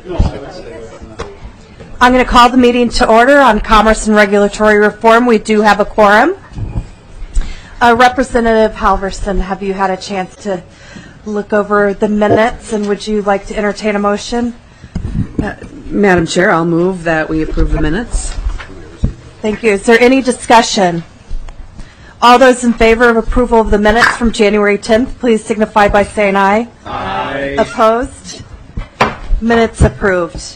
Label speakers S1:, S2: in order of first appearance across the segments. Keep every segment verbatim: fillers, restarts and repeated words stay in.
S1: I'm going to call the meeting to order on Commerce and Regulatory Reform. We do have a quorum. Uh, Representative Halverson, have you had a chance to look over the minutes, and would you like to entertain a motion?
S2: Uh, Madam Chair, I'll move that we approve the minutes.
S1: Thank you. Is there any discussion? All those in favor of approval of the minutes from January tenth, please signify by saying aye.
S3: Aye.
S1: Opposed? Minutes approved.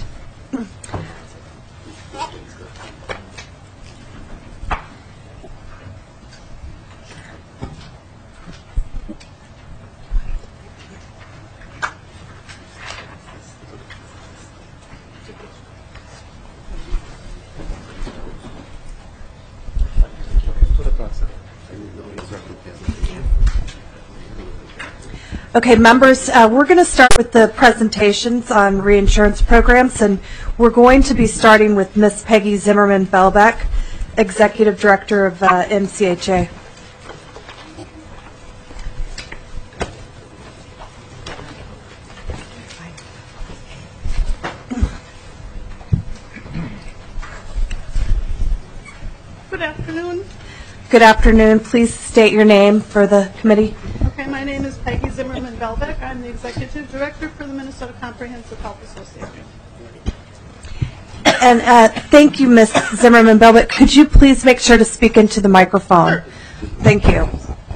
S1: Okay, members, uh, we're going to start with the presentations on reinsurance programs, and we're going to be starting with Miz Peggy Zimmerman-Belbeck, Executive Director of uh, M C H A.
S4: Good afternoon.
S1: Good afternoon. Please state your name for the committee.
S4: Okay, my name is Peggy Zimmerman-Belbeck. I'm the Executive Director for the Minnesota Comprehensive Health Association.
S1: And uh, thank you, Miz Zimmerman-Belbeck. Could you please make sure to speak into the microphone?
S4: Sure.
S1: Thank you.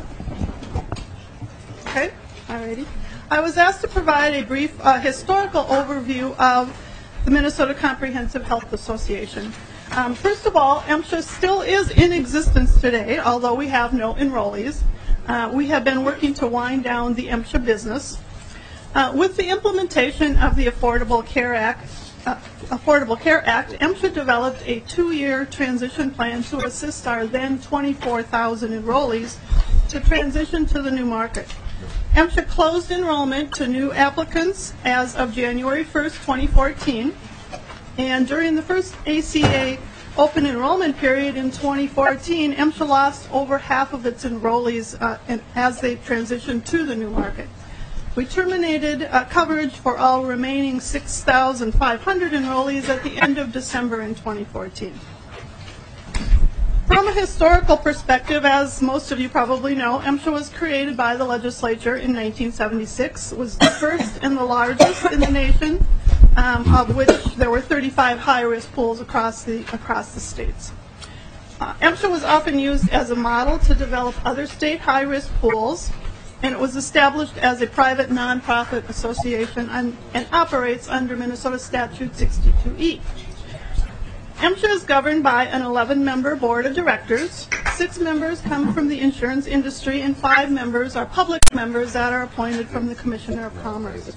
S4: Okay, alrighty. I was asked to provide a brief uh, historical overview of the Minnesota Comprehensive Health Association. Um, first of all, MSHA still is in existence today, although we have no enrollees. Uh, we have been working to wind down the MSHA business. Uh, with the implementation of the Affordable Care Act, uh, Affordable Care Act, MSHA developed a two-year transition plan to assist our then twenty-four thousand enrollees to transition to the new market. MSHA closed enrollment to new applicants as of January first, twenty fourteen. And during the first A C A open enrollment period in twenty fourteen, MSHA lost over half of its enrollees uh, in, as they transitioned to the new market. We terminated uh, coverage for all remaining six thousand five hundred enrollees at the end of December in twenty fourteen. From a historical perspective, as most of you probably know, MSHA was created by the legislature in nineteen seventy-six. It was the first and the largest in the nation, um, of which there were thirty-five high-risk pools across the, across the states. Uh, MSHA was often used as a model to develop other state high-risk pools, and it was established as a private nonprofit association and, and operates under Minnesota Statute sixty-two E. MSHA is governed by an eleven-member board of directors. Six members come from the insurance industry, and five members are public members that are appointed from the Commissioner of Commerce.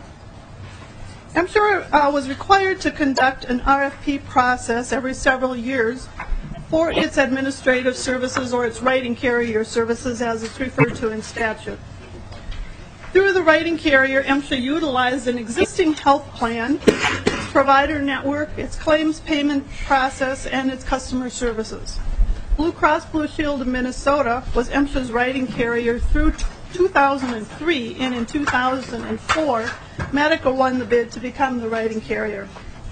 S4: MSHA uh, was required to conduct an R F P process every several years for its administrative services or its writing carrier services, as it's referred to in statute. Through the writing carrier, MSHA utilized an existing health plan, its provider network, its claims payment process, and its customer services. Blue Cross Blue Shield of Minnesota was MSHA's writing carrier through two thousand three, and in two thousand four, Medica won the bid to become the writing carrier.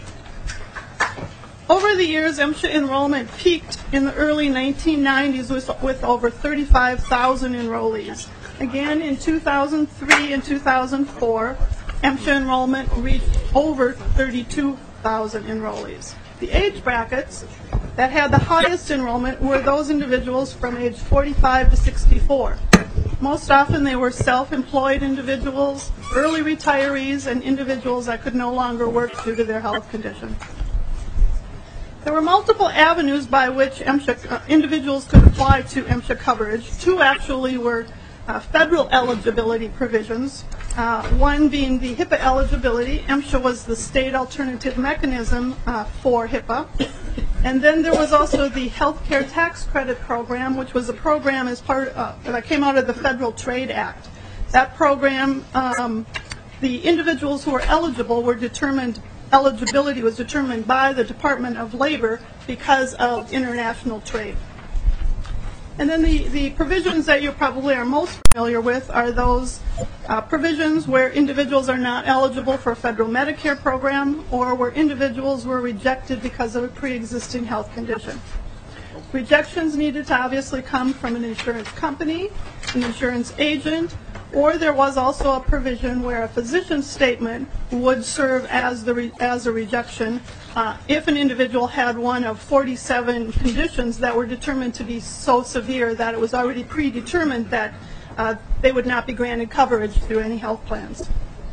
S4: Over the years, MSHA enrollment peaked in the early nineteen nineties with, with over thirty-five thousand enrollees. Again, in two thousand three and two thousand four, MSHA enrollment reached over thirty-two thousand enrollees. The age brackets that had the highest enrollment were those individuals from age forty-five to sixty-four. Most often they were self-employed individuals, early retirees, and individuals that could no longer work due to their health condition. There were multiple avenues by which MSHA, uh, individuals could apply to MSHA coverage. Two actually were uh, federal eligibility provisions, uh, one being the HIPAA eligibility. MSHA was the state alternative mechanism uh, for HIPAA. And then there was also the Healthcare Tax Credit Program, which was a program as part uh, that came out of the Federal Trade Act. That program, um, the individuals who were eligible were determined, eligibility was determined by the Department of Labor because of international trade. And then the, the provisions that you probably are most familiar with are those uh, provisions where individuals are not eligible for a federal Medicare program or where individuals were rejected because of a pre-existing health condition. Rejections needed to obviously come from an insurance company, an insurance agent, or there was also a provision where a physician's statement would serve as the re- as a rejection uh, if an individual had one of forty-seven conditions that were determined to be so severe that it was already predetermined that uh, they would not be granted coverage through any health plans.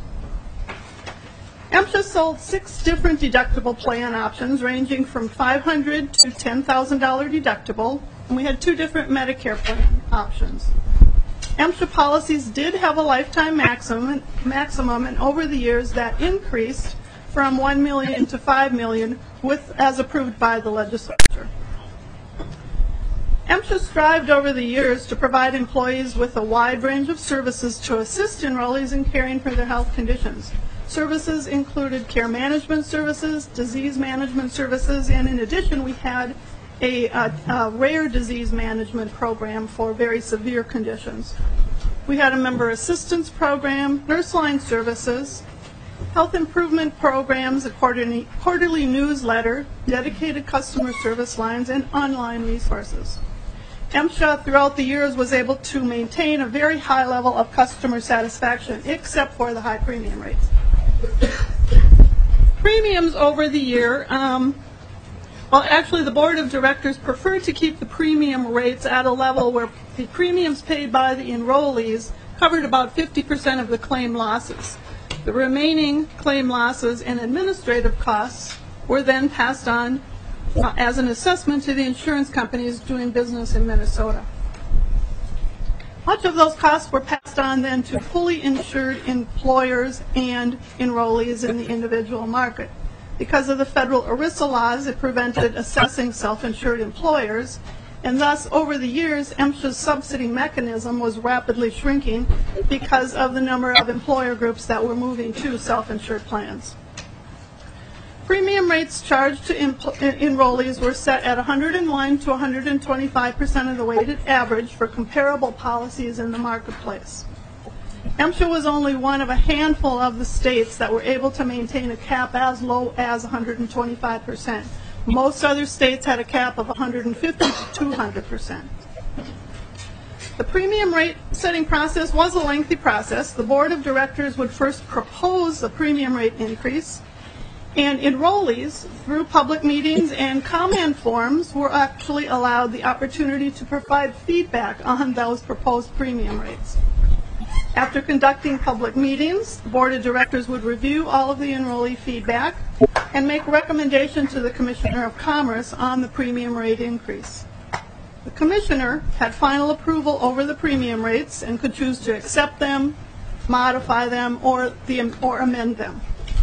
S4: MSHA sold six different deductible plan options ranging from five hundred dollars to ten thousand dollars deductible, and we had two different Medicare plan options. MSHA policies did have a lifetime maximum, maximum, and over the years that increased from one million dollars to five million dollars with, as approved by the legislature. MSHA strived over the years to provide employees with a wide range of services to assist enrollees in caring for their health conditions. Services included care management services, disease management services, and in addition we had a, a, a rare disease management program for very severe conditions. We had a member assistance program, nurse line services, health improvement programs, a quarterly, quarterly newsletter, dedicated customer service lines, and online resources. MSHA throughout the years was able to maintain a very high level of customer satisfaction, except for the high premium rates. Premiums over the year, um, well, actually, the board of directors preferred to keep the premium rates at a level where the premiums paid by the enrollees covered about fifty percent of the claim losses. The remaining claim losses and administrative costs were then passed on uh, as an assessment to the insurance companies doing business in Minnesota. Much of those costs were passed on then to fully insured employers and enrollees in the individual market. Because of the federal ERISA laws, it prevented assessing self-insured employers, and thus over the years, MSHA's subsidy mechanism was rapidly shrinking because of the number of employer groups that were moving to self-insured plans. Premium rates charged to enrollees were set at one hundred one to one hundred twenty-five percent of the weighted average for comparable policies in the marketplace. MSHA was only one of a handful of the states that were able to maintain a cap as low as one hundred twenty-five percent. Most other states had a cap of one hundred fifty to two hundred percent. The premium rate setting process was a lengthy process. The board of directors would first propose a premium rate increase, and enrollees, through public meetings and comment forms, were actually allowed the opportunity to provide feedback on those proposed premium rates. After conducting public meetings, the board of directors would review all of the enrollee feedback and make recommendation to the Commissioner of Commerce on the premium rate increase. The Commissioner had final approval over the premium rates and could choose to accept them, modify them, or, the, or amend them.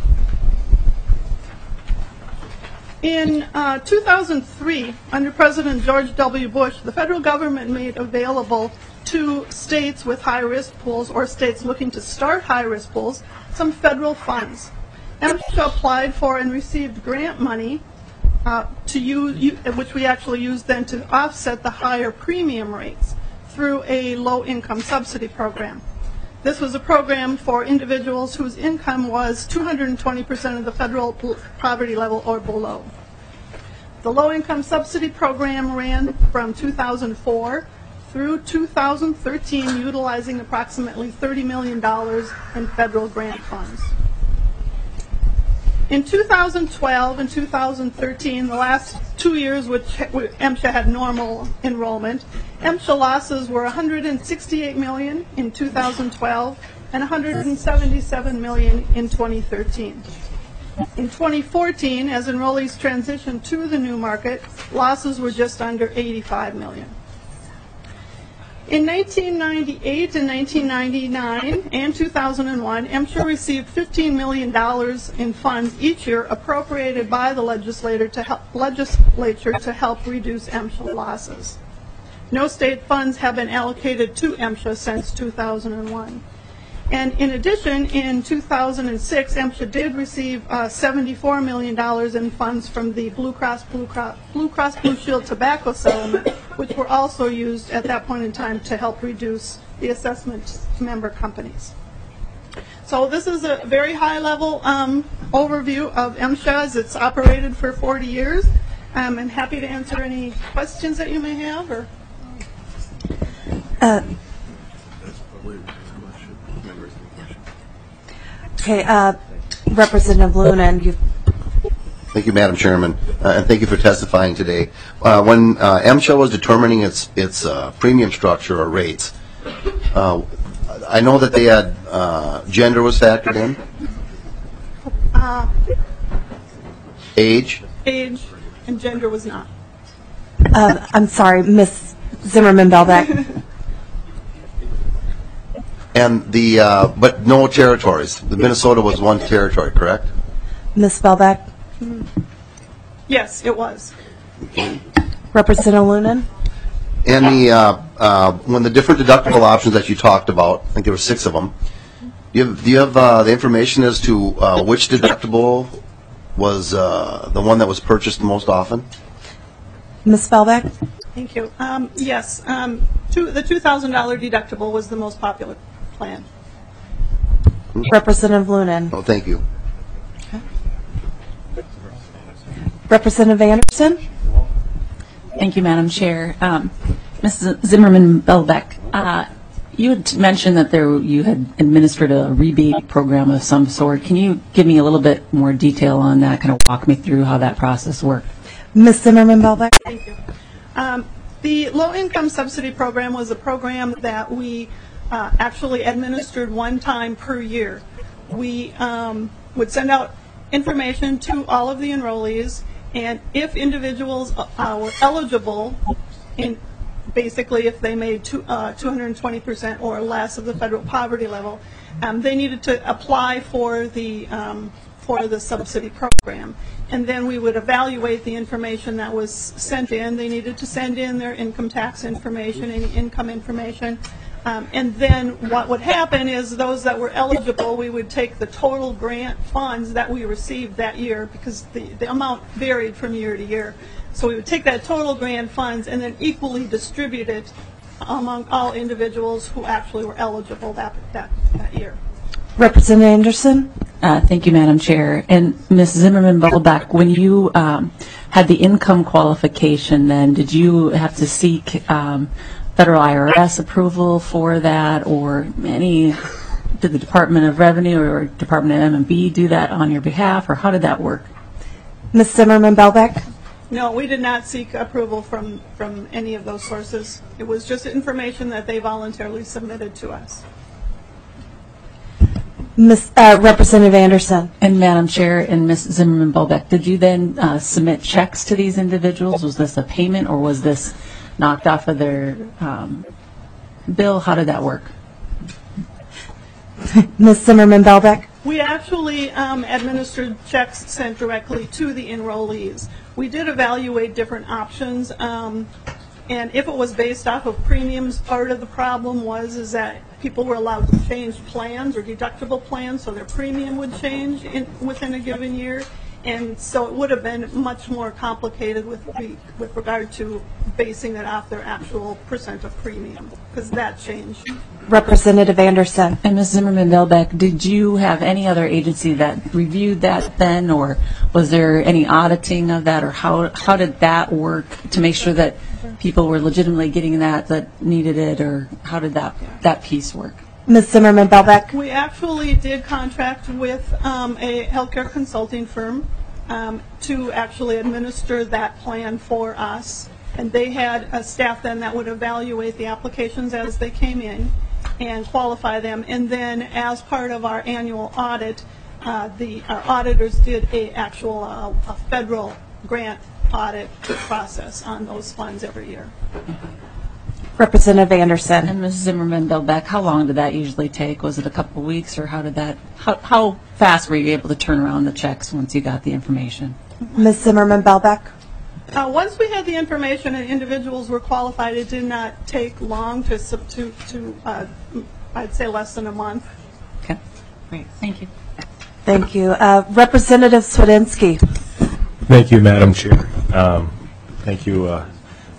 S4: In uh, two thousand three, under President George W. Bush, the federal government made available to states with high-risk pools or states looking to start high-risk pools some federal funds. MSHA applied for and received grant money, uh, to use, which we actually used then to offset the higher premium rates through a low-income subsidy program. This was a program for individuals whose income was two hundred twenty percent of the federal poverty level or below. The low-income subsidy program ran from two thousand four through two thousand thirteen, utilizing approximately thirty million dollars in federal grant funds. In two thousand twelve and two thousand thirteen, the last two years which MSHA had normal enrollment, MSHA losses were one hundred sixty-eight million dollars in two thousand twelve and one hundred seventy-seven million dollars in twenty thirteen. In twenty fourteen, as enrollees transitioned to the new market, losses were just under eighty-five million dollars. In nineteen ninety-eight and nineteen ninety-nine and two thousand one, MSHA received fifteen million dollars in funds each year appropriated by the legislator to help, legislature to help reduce MSHA losses. No state funds have been allocated to MSHA since two thousand one. And in addition, in two thousand six, MSHA did receive uh, seventy-four million dollars in funds from the Blue Cross Blue Cross Blue Cross Blue Shield tobacco settlement, which were also used at that point in time to help reduce the assessment to member companies. So this is a very high-level um, overview of M S H A as it's operated for forty years. Um, I'm happy to answer any questions that you may have. Or
S1: Uh, Okay, uh, Representative Lunan, you
S3: Thank you, Madam Chairman, uh, and thank you for testifying today. Uh, when uh, M S H A was determining its its uh, premium structure or rates, uh, I know that they had uh, gender was factored in,
S4: uh,
S3: age,
S4: age and gender was not.
S1: Uh, I'm sorry, Miz Zimmerman-Belbeck.
S3: and the uh, but no territories. The Minnesota was one territory, correct?
S1: Miz Belbeck.
S4: Yes, it was.
S1: Representative Lunan.
S3: And the uh, uh, when the different deductible options that you talked about, I think there were six of them. Do you have, do you have uh, the information as to uh, which deductible was uh, the one that was purchased most often?
S1: Miz Belbeck.
S4: Thank you. Um, yes, um, two, the two thousand dollars deductible was the most popular plan.
S1: Representative Lunan.
S3: Oh, thank you.
S1: Representative Anderson.
S5: Thank you, Madam Chair. Um, Missus Zimmerman-Belbeck, uh, you had mentioned that there you had administered a rebate program of some sort. Can you give me a little bit more detail on that, kind of walk me through how that process worked?
S1: Miz Zimmerman-Belbeck.
S4: Thank you. Um, the low-income subsidy program was a program that we uh, actually administered one time per year. We um, would send out information to all of the enrollees, and if individuals uh, were eligible, in basically if they made two, uh, two hundred twenty percent or less of the federal poverty level, um, they needed to apply for the um, for the subsidy program. And then we would evaluate the information that was sent in. They needed to send in their income tax information, any income information. Um, and then what would happen is those that were eligible, we would take the total grant funds that we received that year, because the, the amount varied from year to year. So we would take that total grant funds and then equally distribute it among all individuals who actually were eligible that, that, that year.
S1: Representative Anderson.
S5: Uh, thank you, Madam Chair. And Miz Zimmerman-Belbeck, when you um, had the income qualification, then did you have to seek um, federal I R S approval for that, or any, did the Department of Revenue or Department of M and B do that on your behalf, or how did that work?
S1: Miz Zimmerman-Belbeck.
S4: No, we did not seek approval from, from any of those sources. It was just information that they voluntarily submitted to us.
S1: Miz Uh, Representative Anderson.
S5: And Madam Chair and Miz Zimmerman-Belbeck, did you then uh, submit checks to these individuals? Was this a payment, or was this knocked off of their um, bill? How did that work?
S1: Miz Zimmerman-Belbeck.
S4: We actually um, administered checks sent directly to the enrollees. We did evaluate different options, um, and if it was based off of premiums, part of the problem was is that people were allowed to change plans or deductible plans, so their premium would change in, within a given year. And so it would have been much more complicated with re, with regard to basing it off their actual percent of premium, because that changed.
S1: Representative Anderson.
S5: And Miz Zimmerman-Belbeck, did you have any other agency that reviewed that then, or was there any auditing of that, or how how did that work to make sure that people were legitimately getting that that needed it, or how did that that piece work?
S1: Miz Zimmerman-Belbeck.
S4: We actually did contract with um, a healthcare consulting firm um, to actually administer that plan for us. And they had a staff then that would evaluate the applications as they came in and qualify them. And then as part of our annual audit, uh, the our auditors did a actual uh, a federal grant audit process on those funds every year.
S1: Representative Anderson.
S5: And Miz Zimmerman-Belbeck, how long did that usually take? Was it a couple of weeks, or how did that? How, how fast were you able to turn around the checks once you got the information?
S1: Miz Zimmerman-Belbeck.
S4: Uh, once we had the information and individuals were qualified, it did not take long to, sub- to, to uh, I'd say less than a month.
S5: Okay, great, thank you.
S1: Thank you. Uh, Representative Swedinsky.
S6: Thank you, Madam Chair. Um, Thank you, uh,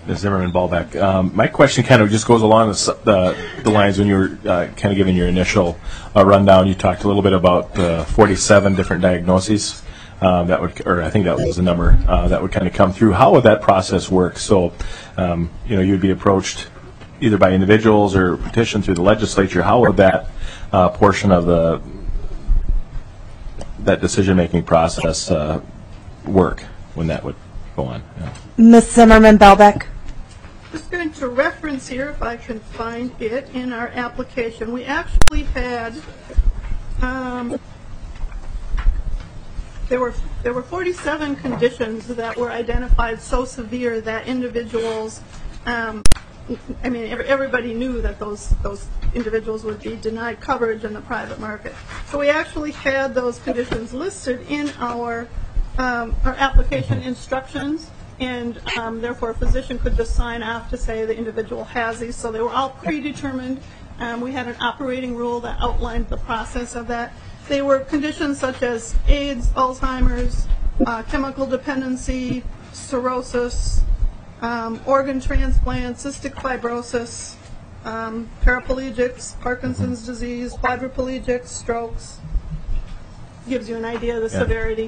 S6: Miz Zimmerman-Ballbeck. Um, my question kind of just goes along the, s- the, the lines when you were uh, kind of giving your initial uh, rundown. You talked a little bit about uh, forty-seven different diagnoses. Um, that would, or I think that was the number uh, that would kind of come through. How would that process work? So, um, you know, you'd be approached either by individuals or petitioned through the legislature. How would that uh, portion of the that decision-making process uh, work when that would go on? Yeah.
S1: Miz Zimmerman-Bellbeck.
S4: Just going to reference here, if I can find it, in our application. We actually had, um, there were there were forty-seven conditions that were identified so severe that individuals, um, I mean, every, everybody knew that those those individuals would be denied coverage in the private market. So we actually had those conditions listed in our um, our application instructions. And um, therefore, a physician could just sign off to say the individual has these. So they were all predetermined. Um, we had an operating rule that outlined the process of that. They were conditions such as AIDS, Alzheimer's, uh, chemical dependency, cirrhosis, um, organ transplant, cystic fibrosis, um, paraplegics, Parkinson's disease, quadriplegics, strokes. Gives you an idea of the
S6: Yeah.
S4: severity.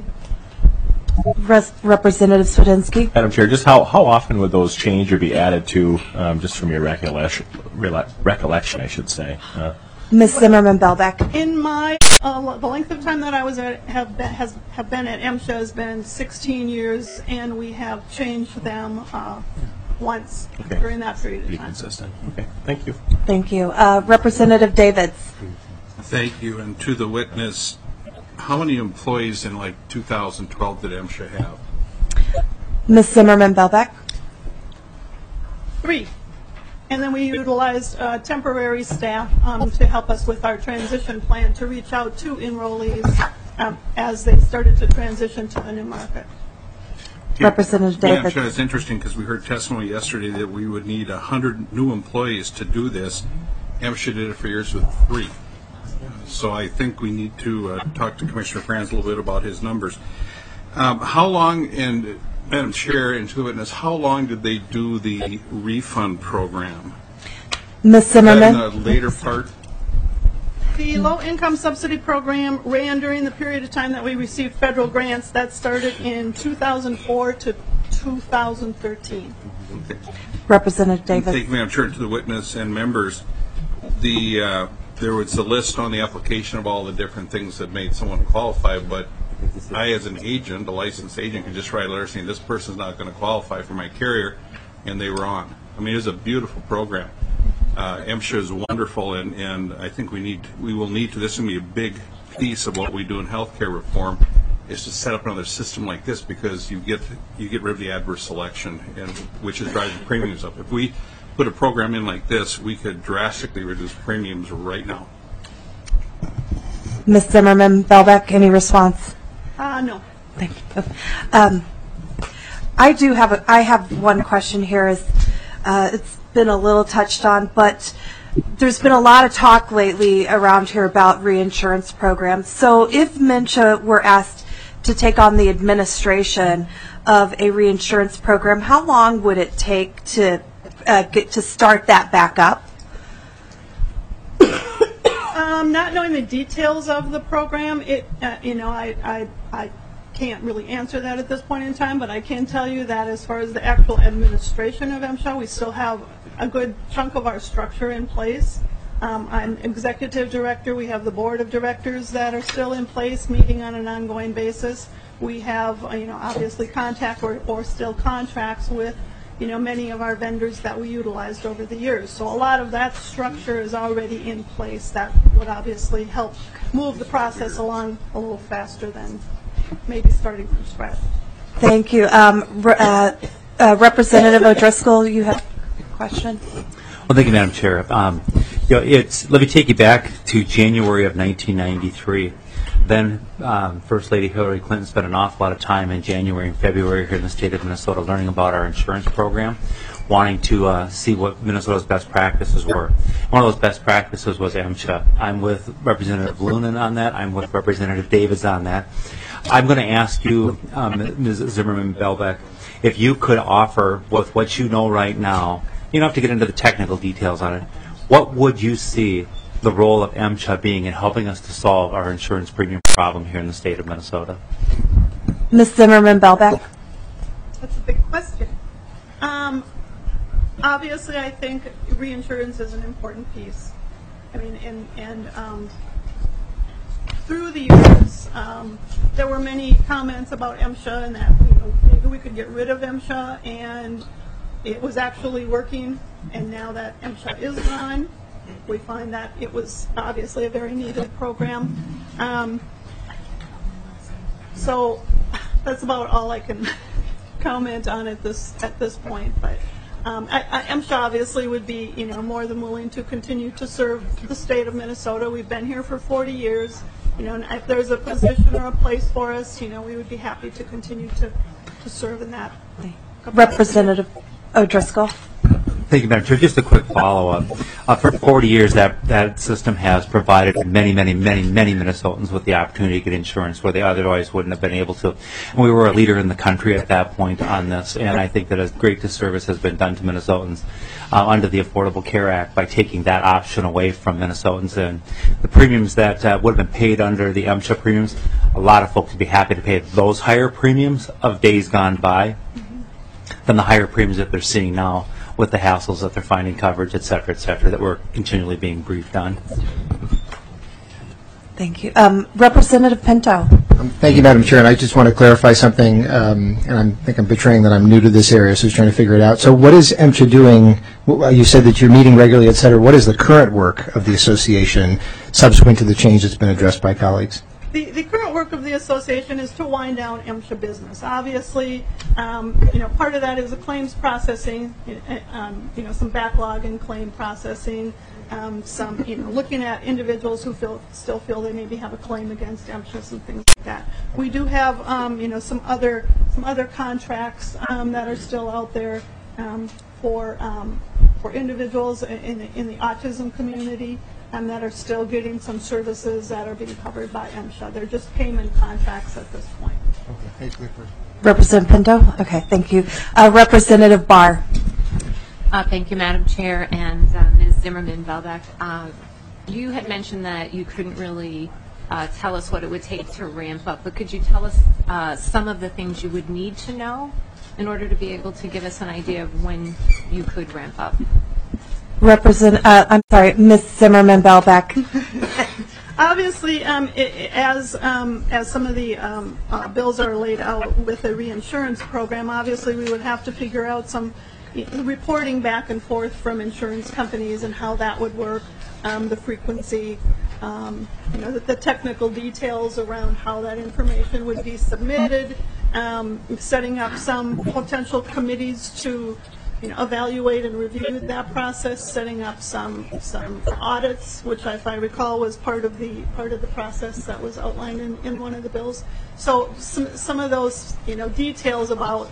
S1: Res- Representative Swedinsky.
S6: Madam Chair, just how, how often would those change or be added to, um, just from your recollection, rela- recollection, I should say? Uh,
S1: Miz Zimmerman-Bellbeck.
S4: In my, uh, the length of time that I was at, have been, has, have been at MSHA has been sixteen years, and we have changed them uh, once
S6: Okay.
S4: during that period of
S6: Pretty
S4: time.
S6: consistent. Okay, thank you.
S1: Thank you. Uh, Representative Davids.
S7: Thank you. And to the witness, how many employees in like two thousand twelve did MSHA have?
S1: Miz Zimmerman-Bellbeck.
S4: Three. And then we utilized uh, temporary staff um, to help us with our transition plan to reach out to enrollees um, as they started to transition to the new market.
S1: Representative
S7: Madam
S1: Davids.
S7: Chair, it's interesting because we heard testimony yesterday that we would need one hundred new employees to do this. MSHA did it for years with three. So I think we need to uh, talk to Commissioner Franz a little bit about his numbers. Um, how long, and Madam Chair and to the witness, how long did they do the refund program?
S1: Miz
S7: Is that in
S1: Zimmerman.
S7: the later part?
S4: The low-income subsidy program ran during the period of time that we received federal grants. That started in two thousand four to two thousand thirteen.
S7: Okay.
S1: Representative
S7: Thank
S1: Davids.
S7: you, Madam Chair, to the witness and members. The uh, there was a list on the application of all the different things that made someone qualify, but I, as an agent, a licensed agent, could just write a letter saying this person's not going to qualify for my carrier, and they were on. I mean, it was a beautiful program. Uh, MSHA is wonderful, and, and I think we need we will need to. This is going to be a big piece of what we do in healthcare reform, is to set up another system like this because you get you get rid of the adverse selection, and which is driving premiums up. If we put a program in like this, we could drastically reduce premiums right now.
S1: Miz Zimmerman-Bellbeck, any response?
S4: Uh, no.
S1: Thank you. Um, I do have, a, I have one question here. Is uh, it's been a little touched on, but there's been a lot of talk lately around here about reinsurance programs. So if MSHA were asked to take on the administration of a reinsurance program, how long would it take to uh, get to start that back up?
S4: Um, not knowing the details of the program, it uh, you know I, I I can't really answer that at this point in time. But I can tell you that as far as the actual administration of MSHA, we still have a good chunk of our structure in place. Um, I'm executive director. We have the board of directors that are still in place, meeting on an ongoing basis. We have uh, you know obviously contact or, or still contracts with you know, many of our vendors that we utilized over the years. So a lot of that structure is already in place. That would obviously help move the process along a little faster than maybe starting from scratch.
S1: Thank you. Um, re- uh, uh, Representative O'Driscoll, you have a question?
S8: Well, thank you, Madam Chair. Um, you know, it's, let me take you back to January of nineteen ninety-three. Then um, First Lady Hillary Clinton spent an awful lot of time in January and February here in the state of Minnesota learning about our insurance program, wanting to uh, see what Minnesota's best practices were. One of those best practices was MSHA. I'm with Representative Lunan on that. I'm with Representative Davids on that. I'm going to ask you, um, Miz Zimmerman-Bellbeck, if you could offer with what you know right now, you don't have to get into the technical details on it, what would you see the role of M C H A being in helping us to solve our insurance premium problem here in the state of Minnesota?
S1: Miz Zimmerman Belbeck?
S4: That's a big question. Um, obviously, I think reinsurance is an important piece. I mean, and, and um, through the years, um, there were many comments about M C H A and that, you know, maybe we could get rid of M C H A, and it was actually working. And now that M C H A is gone, we find that it was obviously a very needed program. Um, so that's about all I can comment on at this at this point. But um, I, I, M C H A obviously would be, you know, more than willing to continue to serve the state of Minnesota. We've been here for forty years. You know, and if there's a position or a place for us, you know, we would be happy to continue to, to serve in that.
S1: Representative O'Driscoll?
S8: Thank you, Madam Chair. Just a quick follow-up. Uh, for forty years, that, that system has provided many, many, many, many Minnesotans with the opportunity to get insurance where they otherwise wouldn't have been able to. And we were a leader in the country at that point on this, and I think that a great disservice has been done to Minnesotans uh, under the Affordable Care Act by taking that option away from Minnesotans. And the premiums that uh, would have been paid under the M C H A premiums, a lot of folks would be happy to pay those higher premiums of days gone by than the higher premiums that they're seeing now, with the hassles that they're finding coverage, et cetera, et cetera, that we're continually being briefed on.
S1: Thank you. Um, Representative Pinto?
S9: Um, thank you, Madam Chair. And I just want to clarify something, um, and I think I'm betraying that I'm new to this area, so I was trying to figure it out. So what is M C H A doing? Well, you said that you're meeting regularly, et cetera. What is the current work of the association subsequent to the change that's been addressed by colleagues?
S4: The, the current work of the association is to wind down M C H A business. Obviously, um, you know, part of that is the claims processing, um, you know, some backlog in claim processing, um, some, you know, looking at individuals who feel, still feel they maybe have a claim against M C H A and things like that. We do have, um, you know, some other, some other contracts um, that are still out there um, for, um, for individuals in the, in the autism community. And that are still getting some services that are being covered by M C H A. They're just payment contracts at this point.
S9: Okay.
S1: Representative Pinto? Okay, thank you. Uh, Representative Barr?
S10: Uh, thank you, Madam Chair, and uh, Miz Zimmerman Belbeck. Uh, you had mentioned that you couldn't really uh, tell us what it would take to ramp up, but could you tell us uh, some of the things you would need to know in order to be able to give us an idea of when you could ramp up?
S1: Represent, uh, I'm sorry, Miz Zimmerman Belbeck.
S4: Obviously, um, it, it- as um, as some of the um, uh, bills are laid out with the reinsurance program, obviously we would have to figure out some reporting back and forth from insurance companies and how that would work, um, the frequency, um, you know, the, the technical details around how that information would be submitted, um, setting up some potential committees to, you know, evaluate and review that process, setting up some some audits, which, if I recall, was part of the part of the process that was outlined in, in one of the bills. So some some of those, you know, details about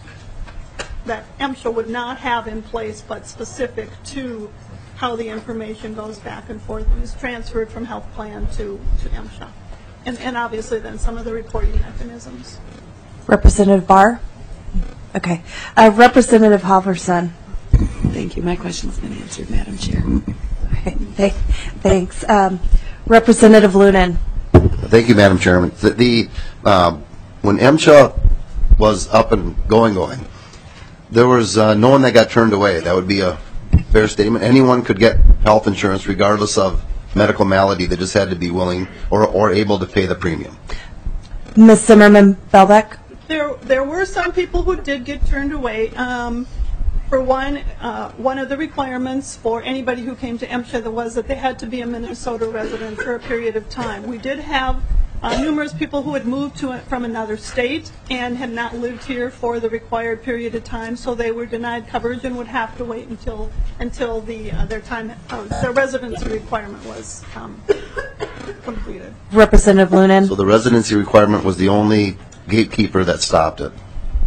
S4: that M C H A would not have in place, but specific to how the information goes back and forth and is transferred from health plan to, to M C H A. And, and obviously then some of the reporting mechanisms.
S1: Representative Barr? Okay. Uh, Representative Halverson?
S2: Thank you. My question's been answered, Madam Chair.
S1: Okay, th- thanks. Um, Representative Lunan?
S3: Thank you, Madam Chairman. The, the um, when M C H A was up and going, going, there was uh, no one that got turned away. That would be a fair statement. Anyone could get health insurance regardless of medical malady. They just had to be willing or, or able to pay the premium.
S1: Miz Zimmerman Belbeck?
S4: There, there were some people who did get turned away. Um, for one, uh, one of the requirements for anybody who came to M C H A was that they had to be a Minnesota resident for a period of time. We did have uh, numerous people who had moved to from another state and had not lived here for the required period of time, so they were denied coverage and would have to wait until until the uh, their time uh, their residency requirement was um, completed.
S1: Representative Lunan?
S3: So the residency requirement was the only gatekeeper that stopped it.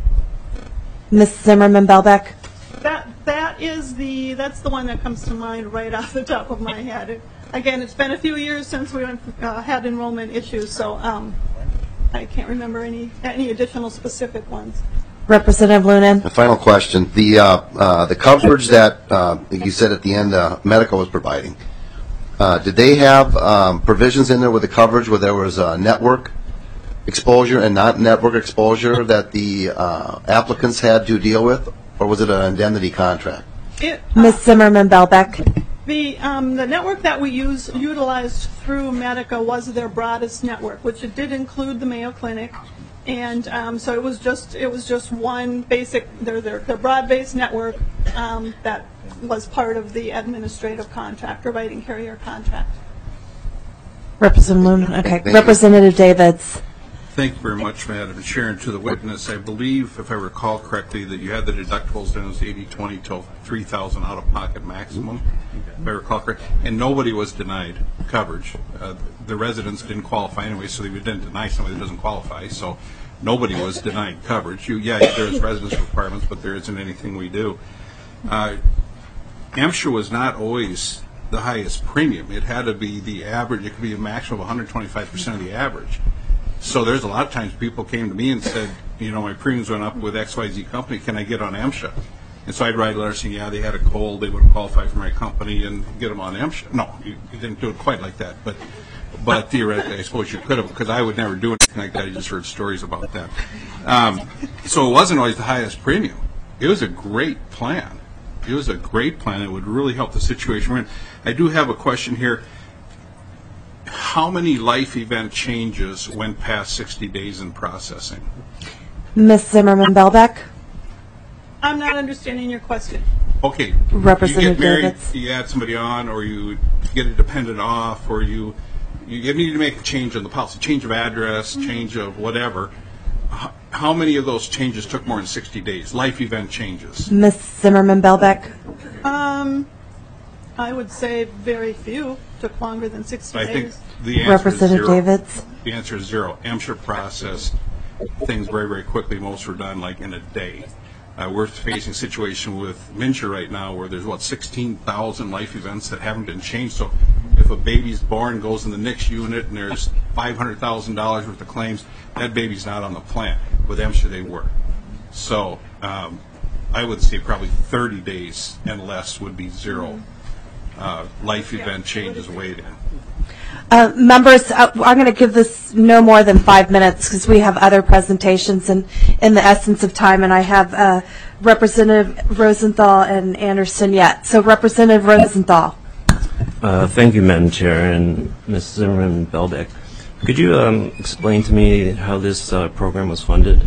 S1: Miz Zimmerman Belbeck?
S4: That that is the that's the one that comes to mind right off the top of my head. It, again, it's been a few years since we went, uh, had enrollment issues, so um, I can't remember any any additional specific ones.
S1: Representative Lunan.
S3: A final question. The, uh, uh, the coverage that, uh, you said at the end, uh, medical was providing, uh, did they have, um, provisions in there with the coverage where there was, uh, network exposure and not network exposure that the, uh, applicants had to deal with? Or was it an indemnity contract?
S4: It,
S1: Miz Zimmerman Belbeck.
S4: The, um, the network that we use, utilized through Medica was their broadest network, which it did include the Mayo Clinic. And um, so it was just, it was just one basic, their, their, their broad-based network um, that was part of the administrative contract, providing carrier contract.
S1: Representative Lunan. Okay.
S3: Thank you.
S1: Representative Davids.
S7: Thank you very much, Madam Chair, and to the witness. I believe, if I recall correctly, that you had the deductibles down as eighty twenty till three thousand out-of-pocket maximum, if I recall correctly, and nobody was denied coverage. Uh, the residents didn't qualify anyway, so they didn't deny somebody that doesn't qualify, so nobody was denied coverage. You, yeah, there's residence requirements, but there isn't anything we do. Uh, MSHA was not always the highest premium. It had to be the average. It could be a maximum of one hundred twenty-five percent of the average. So there's a lot of times people came to me and said, you know, my premiums went up with X Y Z company, can I get on MSHA? And so I'd write a letter saying, yeah, they had a cold, they would qualify for my company and get them on MSHA. No, you, you didn't do it quite like that, but but theoretically I suppose you could have, because I would never do anything like that. I just heard stories about that. Um, so it wasn't always the highest premium. It was a great plan. It was a great plan. It would really help the situation we're in. I do have a question here. How many life event changes went past sixty days in processing?
S1: Miz Zimmerman Belbeck.
S4: I'm not understanding your question.
S7: Okay.
S1: Representative
S7: you get married,
S1: Davids.
S7: you add somebody on, or you get a dependent off, or you you need to make a change on the policy, change of address,
S4: Mm-hmm.
S7: change of whatever. How, how many of those changes took more than sixty days? Life event changes.
S1: Miz Zimmerman Belbeck.
S4: Um, I would say very few took longer than sixty
S7: I think
S4: days.
S7: the answer
S1: Representative
S7: is zero.
S1: Davids.
S7: The answer is zero. MSHA processed things very, very quickly. Most were done like in a day. Uh, we're facing a situation with MNsure right now where there's, what, sixteen thousand life events that haven't been changed. So if a baby's born, goes in the N I C S unit, and there's five hundred thousand dollars worth of claims, that baby's not on the plan. With MSHA, they were. So um, I would say probably thirty days and less would be zero uh, life event changes weighed in.
S1: Uh, members, uh, I'm going to give this no more than five minutes because we have other presentations and in the essence of time, and I have uh, Representative Rosenthal and Anderson yet. So Representative Rosenthal.
S11: Uh, thank you, Madam Chair, and Miz Zimmerman Belbeck. Could you um, explain to me how this uh, program was funded?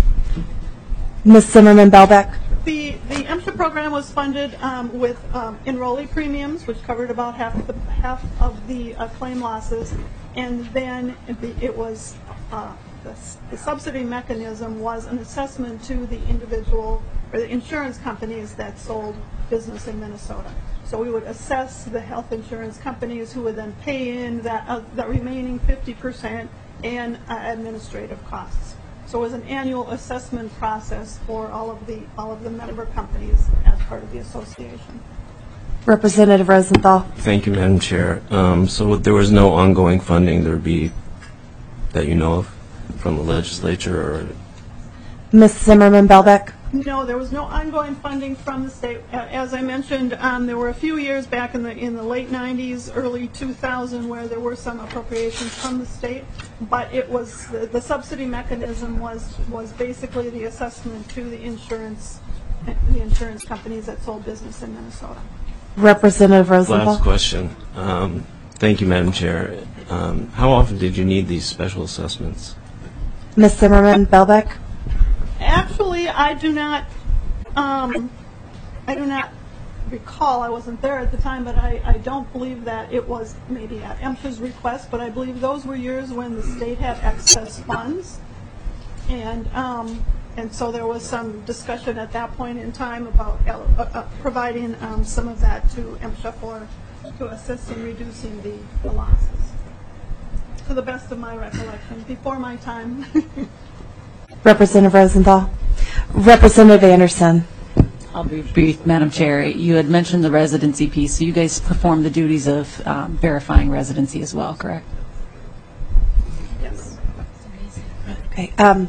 S1: Miz Zimmerman Belbeck.
S4: The, the MSHA program was funded um, with um, enrollee premiums, which covered about half of the, half of the uh, claim losses, and then the, it was, uh, the, the subsidy mechanism was an assessment to the individual, or the insurance companies that sold business in Minnesota. So we would assess the health insurance companies who would then pay in that, uh, that remaining fifty percent and uh, administrative costs. So it was an annual assessment process for all of the all of the member companies as part of the association.
S1: Representative Rosenthal.
S11: Thank you, Madam Chair. Um, so there was no ongoing funding there would be that you know of from the legislature or?
S1: Miz Zimmerman Belbeck.
S4: No, there was no ongoing funding from the state. A- As I mentioned, um, there were a few years back in the in the late nineties, early two thousand, where there were some appropriations from the state, but it was the, the subsidy mechanism was was basically the assessment to the insurance the insurance companies that sold business in Minnesota.
S1: Representative Rosenthal.
S11: Last question. Um, thank you, Madam Chair. Um, how often did you need these special assessments?
S1: Miz Zimmerman Belbeck.
S4: Actually, I do not, um, I do not recall, I wasn't there at the time, but I, I don't believe that it was maybe at MSHA's request, but I believe those were years when the state had excess funds. And, um, and so there was some discussion at that point in time about uh, uh, providing um, some of that to MSHA for, to assist in reducing the, the losses. To the best of my recollection, before my time.
S1: Representative Rosenthal. Representative Anderson.
S5: I'll be brief, Madam Chair. You had mentioned the residency piece, so you guys perform the duties of um, verifying residency as well, correct?
S4: Yes.
S1: Okay. Um,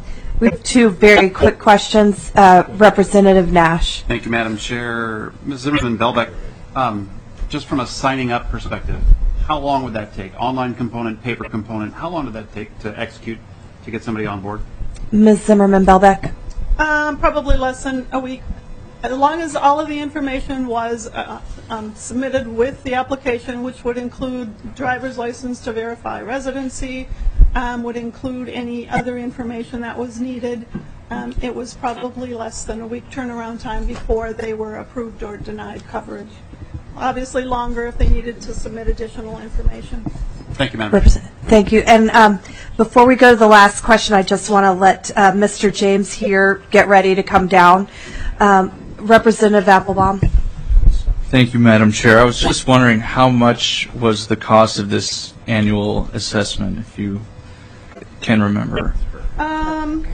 S1: We have two very quick questions. Uh, Representative Nash.
S12: Thank you, Madam Chair. Miz Zimmerman Belbeck, um, just from a signing up perspective, how long would that take? Online component, paper component, how long did that take to execute to get somebody on board?
S1: Miz Zimmerman Belbeck.
S4: Um, probably less than a week. As long as all of the information was uh, um, submitted with the application, which would include driver's license to verify residency, um, would include any other information that was needed, um, it was probably less than a week turnaround time before they were approved or denied coverage. Obviously longer if they needed to submit additional information.
S12: Thank you, Madam
S1: Represent- Thank you. And um, before we go to the last question, I just want to let uh, Mister James here get ready to come down. Um, Representative Applebaum.
S13: Thank you, Madam Chair. I was just wondering how much was the cost of this annual assessment, if you can remember.
S4: Um,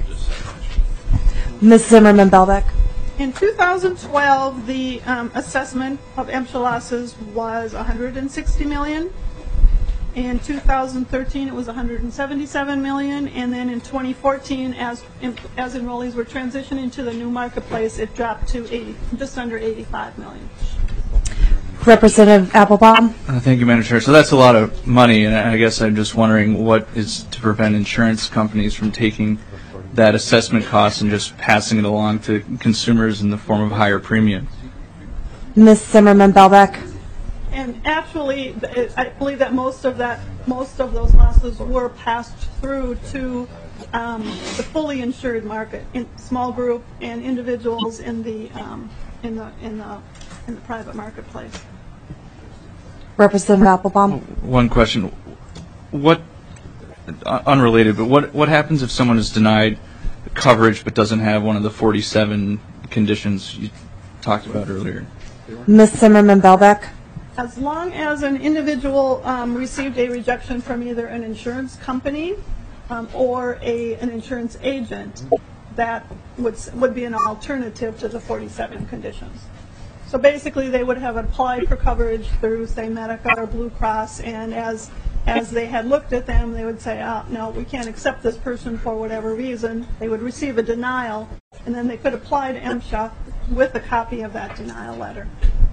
S1: Miz Zimmerman Belbeck.
S4: In two thousand twelve, the um, assessment of MSHA losses was one hundred sixty million dollars. In two thousand thirteen, it was one hundred seventy-seven million dollars, and then in twenty fourteen, as as enrollees were transitioning to the new marketplace, it dropped to eighty, just under eighty-five million dollars.
S1: Representative Applebaum.
S13: Uh, thank you, Madam Chair. So that's a lot of money, and I guess I'm just wondering what is to prevent insurance companies from taking that assessment cost and just passing it along to consumers in the form of higher premium.
S1: Miz Zimmerman Belbeck.
S4: And actually, th- I believe that most of that, most of those losses were passed through to um, the fully insured market, in small group and individuals in the um, in the in the in the private marketplace.
S1: Representative Applebaum.
S13: One question. What, uh, unrelated, but what, what happens if someone is denied coverage but doesn't have one of the forty-seven conditions you talked about earlier?
S1: Miz Zimmerman Belbeck.
S4: As long as an individual um, received a rejection from either an insurance company um, or a, an insurance agent, that would, s- would be an alternative to the forty-seven conditions. So basically, they would have applied for coverage through, say, Medica or Blue Cross, and as, as they had looked at them, they would say, oh, no, we can't accept this person for whatever reason. They would receive a denial, and then they could apply to MSHA with a copy of that denial letter.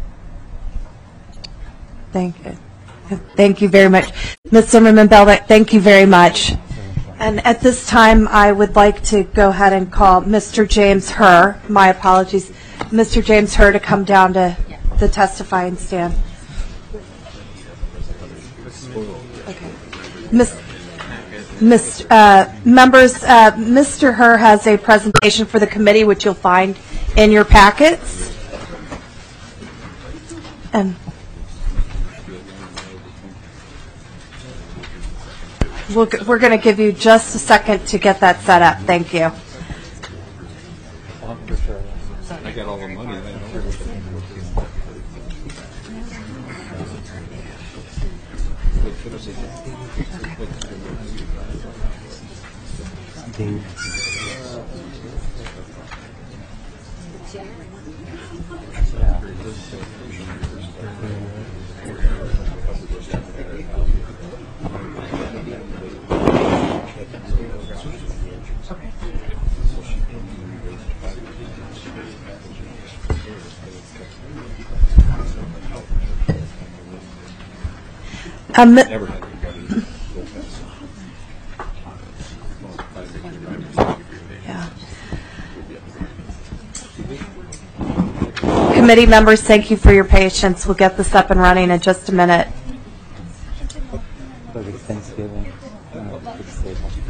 S1: Thank you. Thank you very much. Miz Zimmerman Belbeck, thank you very much. And at this time, I would like to go ahead and call Mister James Herr, my apologies, Mister James Herr to come down to the testifying stand. Okay. Miss, Miss, uh, members, uh, Mister Herr has a presentation for the committee, which you'll find in your packets. And We'll, g- we're going to give you just a second to get that set up. Thank you.
S7: I got all the money.
S1: Um, yeah. Committee members, thank you for your patience. We'll get this up and running in just a minute.
S14: Thanksgiving. Uh, this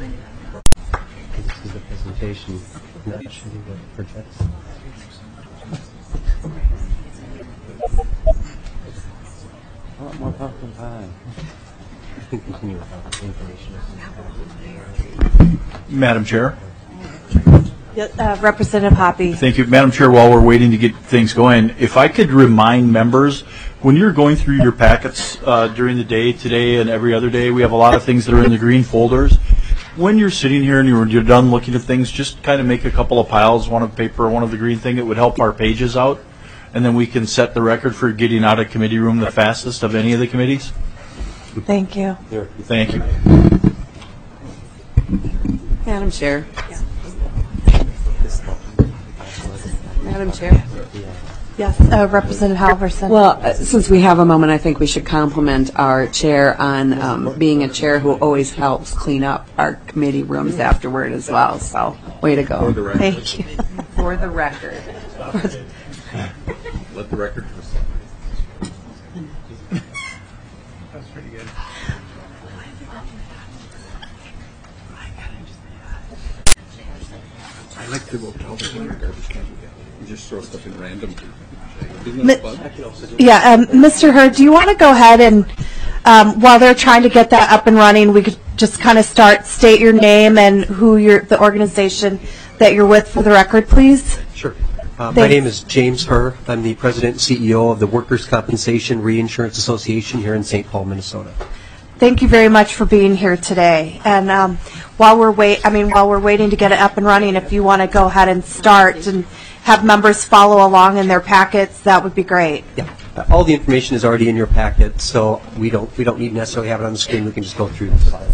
S14: is a presentation. That should be what projects. I want more pumpkin pie. Continue with the information.
S15: Madam Chair.
S1: Yeah, uh, Representative Hoppe.
S15: Thank you. Madam Chair, while we're waiting to get things going, if I could remind members, when you're going through your packets uh, during the day, today and every other day, we have a lot of things that are in the green folders. When you're sitting here and you're, you're done looking at things, just kind of make a couple of piles, one of paper, one of the green thing. It would help our pages out. And then we can set the record for getting out of committee room the fastest of any of the committees.
S1: Thank you.
S15: Thank you.
S2: Madam Chair. Madam Chair.
S1: Yes, uh, Representative Halverson.
S2: Well, uh, since we have a moment, I think we should compliment our chair on um, being a chair who always helps clean up our committee rooms afterward as well. So, way to go.
S1: Thank you.
S2: For the record.
S7: Let the record.
S12: That's pretty good.
S7: I like to go tell the garbage can. You just throw stuff in random.
S1: Mi- Yeah, um, Mister Hurd, do you want to go ahead and, um, while they're trying to get that up and running, we could just kind of start, state your name and who you're, the organization that you're with for the record, please?
S16: Sure. Uh, my
S1: Thanks.
S16: name is James Herr. I'm the President and C E O of the Workers' Compensation Reinsurance Association here in Saint Paul, Minnesota.
S1: Thank you very much for being here today. And um, while we're wait, I mean, while we're waiting to get it up and running, if you want to go ahead and start and have members follow along in their packets, that would be great.
S16: Yeah. Uh, all the information is already in your packet, so we don't we don't need necessarily have it on the screen. We can just go through the slide.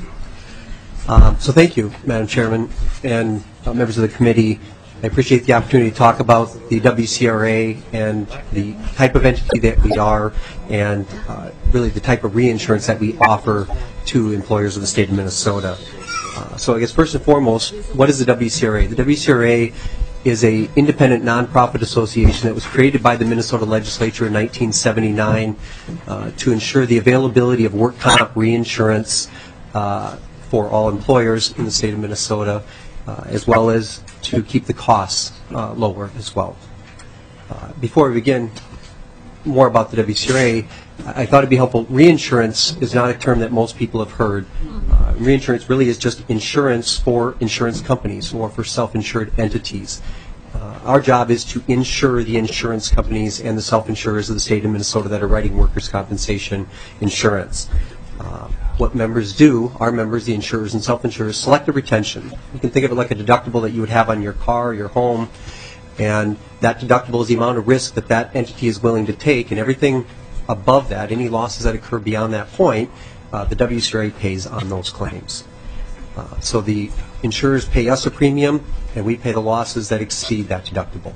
S16: Um, so thank you, Madam Chairman, and uh, members of the committee. I appreciate the opportunity to talk about the W C R A and the type of entity that we are, and uh, really the type of reinsurance that we offer to employers of the state of Minnesota. Uh, so I guess first and foremost, what is the W C R A? The W C R A is a independent nonprofit association that was created by the Minnesota legislature in nineteen seventy-nine uh, to ensure the availability of work comp reinsurance uh, for all employers in the state of Minnesota, uh, as well as to keep the costs uh, lower as well. Uh, before we begin more about the W C R A, I thought it'd be helpful. Reinsurance is not a term that most people have heard. Uh, reinsurance really is just insurance for insurance companies or for self-insured entities. Uh, our job is to insure the insurance companies and the self-insurers of the state of Minnesota that are writing workers' compensation insurance. Uh, what members do, our members, the insurers and self-insurers, select a retention. You can think of it like a deductible that you would have on your car or your home, and that deductible is the amount of risk that that entity is willing to take, and everything above that, any losses that occur beyond that point, uh, the W C R A pays on those claims. Uh, so the insurers pay us a premium, and we pay the losses that exceed that deductible.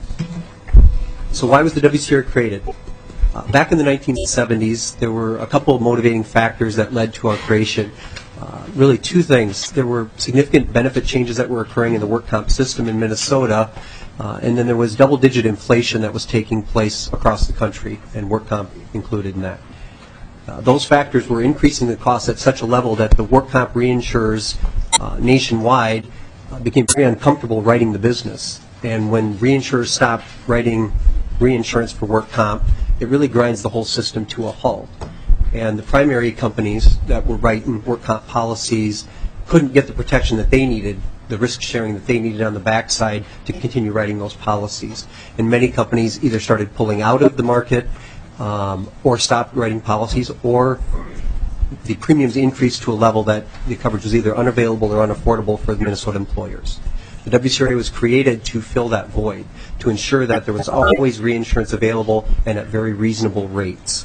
S16: So why was the W C R A created? Uh, back in the nineteen seventies, there were a couple of motivating factors that led to our creation. Uh, really two things. There were significant benefit changes that were occurring in the work comp system in Minnesota, uh, and then there was double-digit inflation that was taking place across the country, and work comp included in that. Uh, those factors were increasing the costs at such a level that the work comp reinsurers uh, nationwide uh, became very uncomfortable writing the business. And when reinsurers stopped writing reinsurance for work comp, it really grinds the whole system to a halt. And the primary companies that were writing work comp policies couldn't get the protection that they needed, the risk sharing that they needed on the backside to continue writing those policies. And many companies either started pulling out of the market um, or stopped writing policies, or the premiums increased to a level that the coverage was either unavailable or unaffordable for the Minnesota employers. The W C R A was created to fill that void, to ensure that there was always reinsurance available and at very reasonable rates.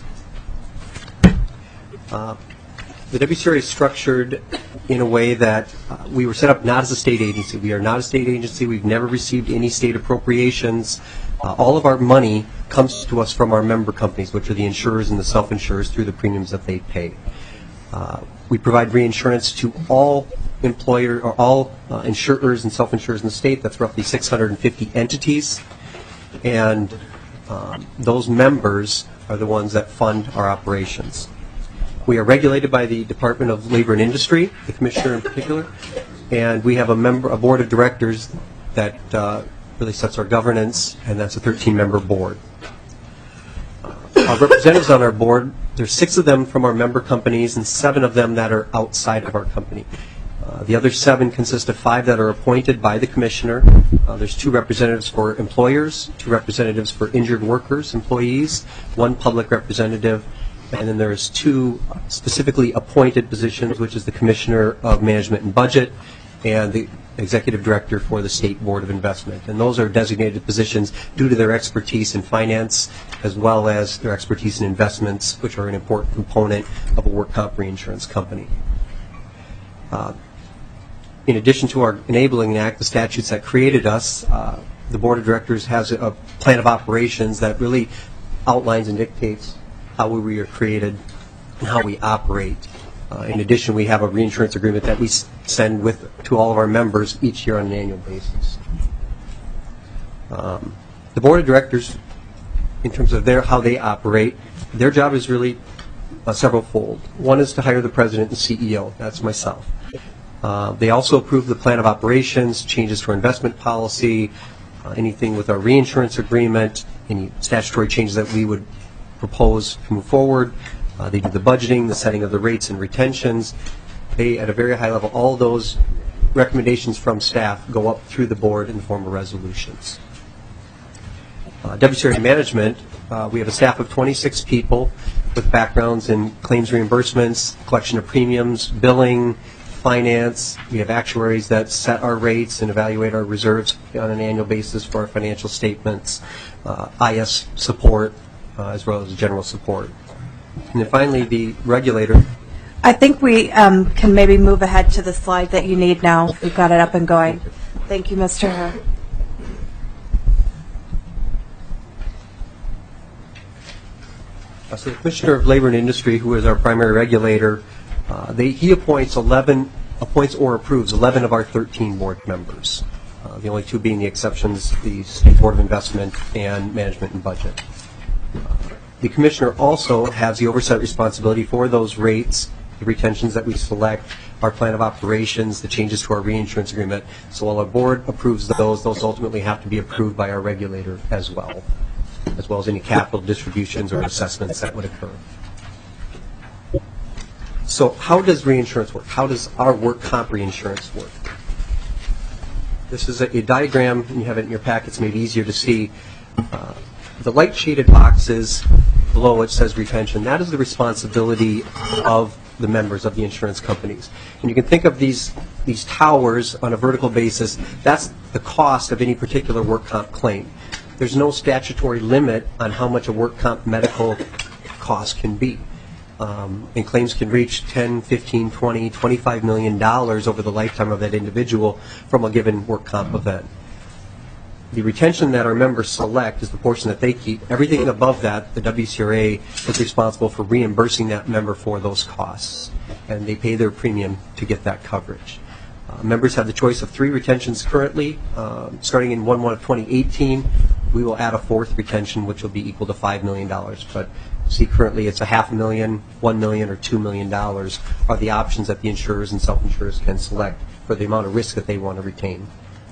S16: Uh, the W C R A is structured in a way that uh, we were set up not as a state agency. We are not a state agency. We've never received any state appropriations. Uh, all of our money comes to us from our member companies, which are the insurers and the self-insurers, through the premiums that they pay. Uh, we provide reinsurance to all employer or all uh, insurers and self-insurers in the state. That's roughly six hundred fifty entities, and um, those members are the ones that fund our operations. We are regulated by the Department of Labor and Industry, the commissioner in particular, and we have a member, a board of directors that uh, really sets our governance, and that's a thirteen member board. Uh, our representatives on our board, there's six of them from our member companies and seven of them that are outside of our company. Uh, the other seven consist of five that are appointed by the commissioner. Uh, there's two representatives for employers, two representatives for injured workers, employees, one public representative, and then there's two specifically appointed positions, which is the Commissioner of Management and Budget and the Executive Director for the State Board of Investment. And those are designated positions due to their expertise in finance as well as their expertise in investments, which are an important component of a work comp reinsurance company. Uh, in addition to our enabling act, the statutes that created us, uh, the board of directors has a, a plan of operations that really outlines and dictates how we were created and how we operate. Uh, in addition, we have a reinsurance agreement that we s- send with to all of our members each year on an annual basis. Um, the board of directors, in terms of their how they operate, their job is really uh, several-fold. One is to hire the president and C E O. That's myself. Uh, they also approve the plan of operations, changes to our investment policy, uh, anything with our reinsurance agreement, any statutory changes that we would propose to move forward. Uh, they do the budgeting, the setting of the rates and retentions. They, at a very high level, all those recommendations from staff go up through the board in the form of resolutions. Uh, W C R A management, uh, we have a staff of twenty-six people with backgrounds in claims reimbursements, collection of premiums, billing, finance. We have actuaries that set our rates and evaluate our reserves on an annual basis for our financial statements, uh, I S support, uh, as well as general support. And then finally, the regulator.
S1: I think we um, can maybe move ahead to the slide that you need now. We've got it up and going. Thank you, Mister Herr.
S16: Uh, so the Commissioner of Labor and Industry, who is our primary regulator, uh, they, he appoints eleven, appoints or approves eleven of our thirteen board members. Uh, the only two being the exceptions, the State Board of Investment and Management and Budget. Uh, the Commissioner also has the oversight responsibility for those rates, the retentions that we select, our plan of operations, the changes to our reinsurance agreement. So while our board approves those, those ultimately have to be approved by our regulator as well, as well as any capital distributions or assessments that would occur. So how does reinsurance work? How does our work comp reinsurance work? This is a, a diagram, and you have it in your packets, maybe easier to see. Uh, the light shaded boxes below it says retention. That is the responsibility of the members of the insurance companies. And you can think of these these towers on a vertical basis. That's the cost of any particular work comp claim. There's no statutory limit on how much a work comp medical cost can be. Um, and claims can reach ten, fifteen, twenty, twenty-five million dollars over the lifetime of that individual from a given work comp event. The retention that our members select is the portion that they keep. Everything above that, the W C R A is responsible for reimbursing that member for those costs, and they pay their premium to get that coverage. Uh, members have the choice of three retentions currently. Um, starting in one one of twenty eighteen, we will add a fourth retention, which will be equal to five million dollars. But see, currently it's a half a million, one million, or two million dollars are the options that the insurers and self-insurers can select for the amount of risk that they want to retain.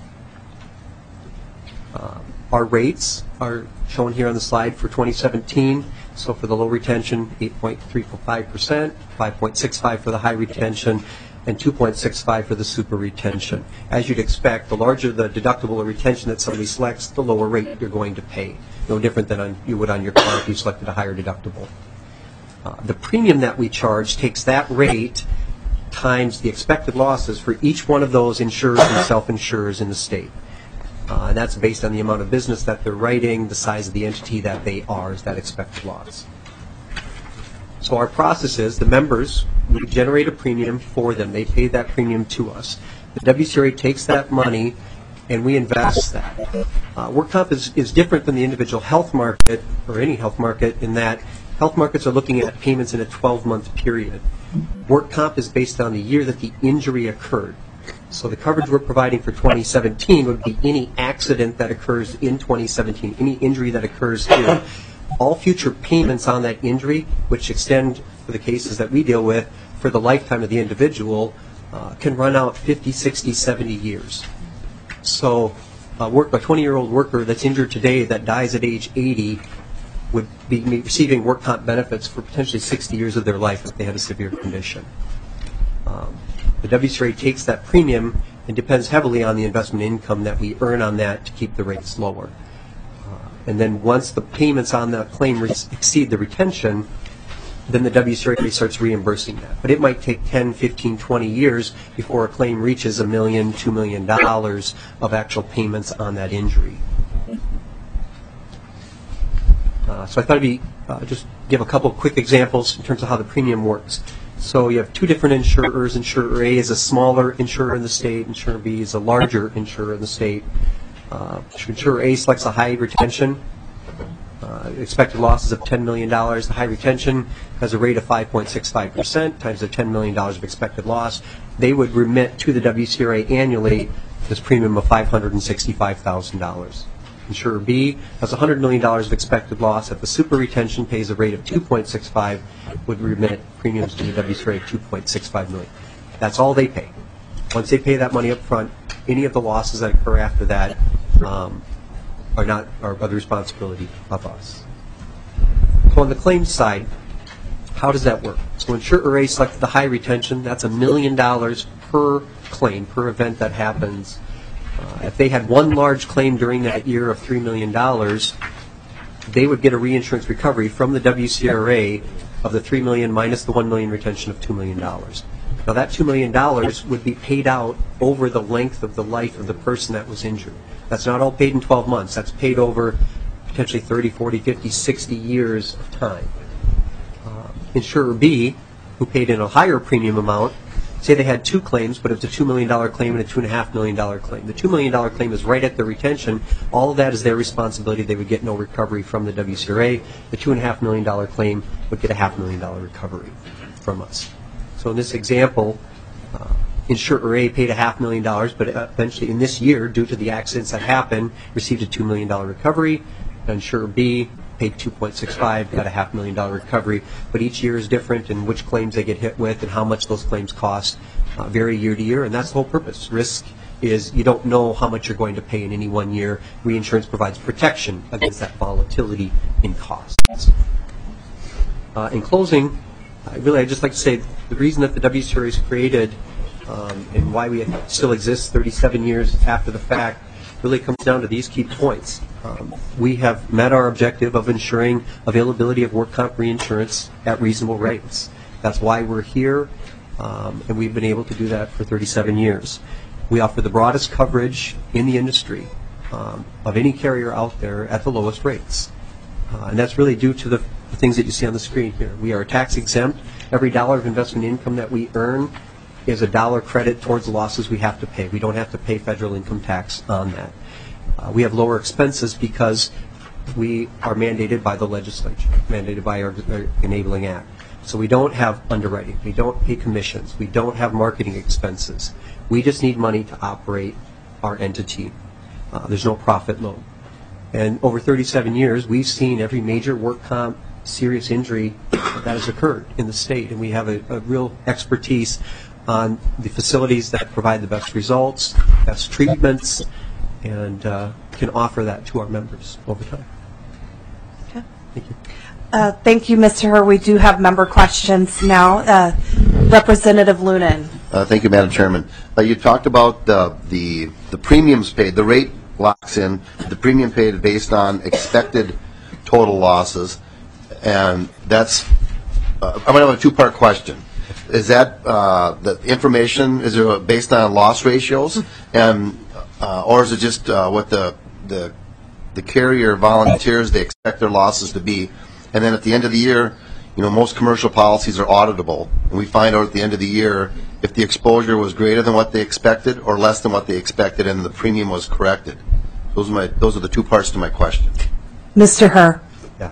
S16: Uh, our rates are shown here on the slide for twenty seventeen. So for the low retention, eight point three five percent, five point six five for the high retention, and two point six five for the super retention. As you'd expect, the larger the deductible or retention that somebody selects, the lower rate you're going to pay. No different than on, you would on your car if you selected a higher deductible. Uh, the premium that we charge takes that rate times the expected losses for each one of those insurers and self-insurers in the state. Uh, and that's based on the amount of business that they're writing, the size of the entity that they are, is that expected loss. So our process is the members, we generate a premium for them. They pay that premium to us. The W C R A takes that money and we invest that. Uh, work comp is, is different than the individual health market or any health market in that health markets are looking at payments in a twelve-month period. Work comp is based on the year that the injury occurred. So the coverage we're providing for twenty seventeen would be any accident that occurs in twenty seventeen, any injury that occurs here. All future payments on that injury, which extend for the cases that we deal with for the lifetime of the individual, uh, can run out fifty, sixty, seventy years. So a, work, a twenty-year-old worker that's injured today that dies at age eighty would be receiving work comp benefits for potentially sixty years of their life if they had a severe condition. Um, the W C R A takes that premium and depends heavily on the investment income that we earn on that to keep the rates lower. Uh, and then once the payments on that claim re- exceed the retention, then the W C R A starts reimbursing that. But it might take ten, fifteen, twenty years before a claim reaches a million, two million dollars of actual payments on that injury. Uh, so I thought I'd be, uh, just give a couple quick examples in terms of how the premium works. So you have two different insurers. Insurer A is a smaller insurer in the state. Insurer B is a larger insurer in the state. Uh, Insurer A selects a high retention, uh, expected losses of ten million dollars. The high retention has a rate of five point six five percent times the ten million dollars of expected loss. They would remit to the W C R A annually this premium of five hundred sixty-five thousand dollars. Insurer B has one hundred million dollars of expected loss. If the super retention pays a rate of two point six five, would remit premiums to the W C R A of two point six five million dollars. That's all they pay. Once they pay that money up front, any of the losses that occur after that um, are not are the responsibility of us. So on the claims side, how does that work? So Insurer A selected the high retention. That's a million dollars per claim, per event that happens. Uh, if they had one large claim during that year of three million dollars, they would get a reinsurance recovery from the W C R A of the three million dollars minus the one million dollars retention of two million dollars. Now that two million dollars would be paid out over the length of the life of the person that was injured. That's not all paid in twelve months. That's paid over potentially thirty, forty, fifty, sixty years of time. Uh, Insurer B, who paid in a higher premium amount, say they had two claims, but it's a two million dollars claim and a two point five million dollars claim. The two million dollars claim is right at their retention. All of that is their responsibility. They would get no recovery from the W C R A. The two point five million dollars claim would get a half million dollar recovery from us. So in this example, uh, Insurer A paid a half million dollars, but eventually in this year, due to the accidents that happened, received a two million dollars recovery. Insurer B paid two point six five, got a half million dollar recovery. But each year is different in which claims they get hit with and how much those claims cost uh, vary year to year, and that's the whole purpose. Risk is you don't know how much you're going to pay in any one year. Reinsurance provides protection against that volatility in costs. Uh, in closing, I really I'd just like to say the reason that the W C R A is created um, and why we still exist thirty-seven years after the fact really comes down to these key points. Um, we have met our objective of ensuring availability of work comp reinsurance at reasonable rates. That's why we're here, um, and we've been able to do that for thirty-seven years. We offer the broadest coverage in the industry um, of any carrier out there at the lowest rates. Uh, and that's really due to the, the things that you see on the screen here. We are tax exempt. Every dollar of investment income that we earn is a dollar credit towards the losses we have to pay. We don't have to pay federal income tax on that. Uh, we have lower expenses because we are mandated by the legislature, mandated by our, our Enabling Act. So we don't have underwriting. We don't pay commissions. We don't have marketing expenses. We just need money to operate our entity. Uh, there's no profit loan. And over thirty-seven years, we've seen every major work comp serious injury that has occurred in the state. And we have a, a real expertise on the facilities that provide the best results, best treatments, and uh, can offer that to our members over time.
S1: Okay.
S16: Thank you.
S1: Uh, thank you, Mister Herr. We do have member questions now. Uh, Representative Lunan.
S3: Uh, thank you, Madam Chairman. Uh, you talked about uh, the the premiums paid. The rate locks in. The premium paid based on expected total losses, and that's. Uh, I'm going to have a two-part question. Is that uh, the information? Is it based on loss ratios, and uh, or is it just uh, what the the the carrier volunteers they expect their losses to be? And then at the end of the year, you know, most commercial policies are auditable, and we find out at the end of the year if the exposure was greater than what they expected or less than what they expected, and the premium was corrected. Those are my those are the two parts to my question.
S1: Mister Herr.
S16: Yeah.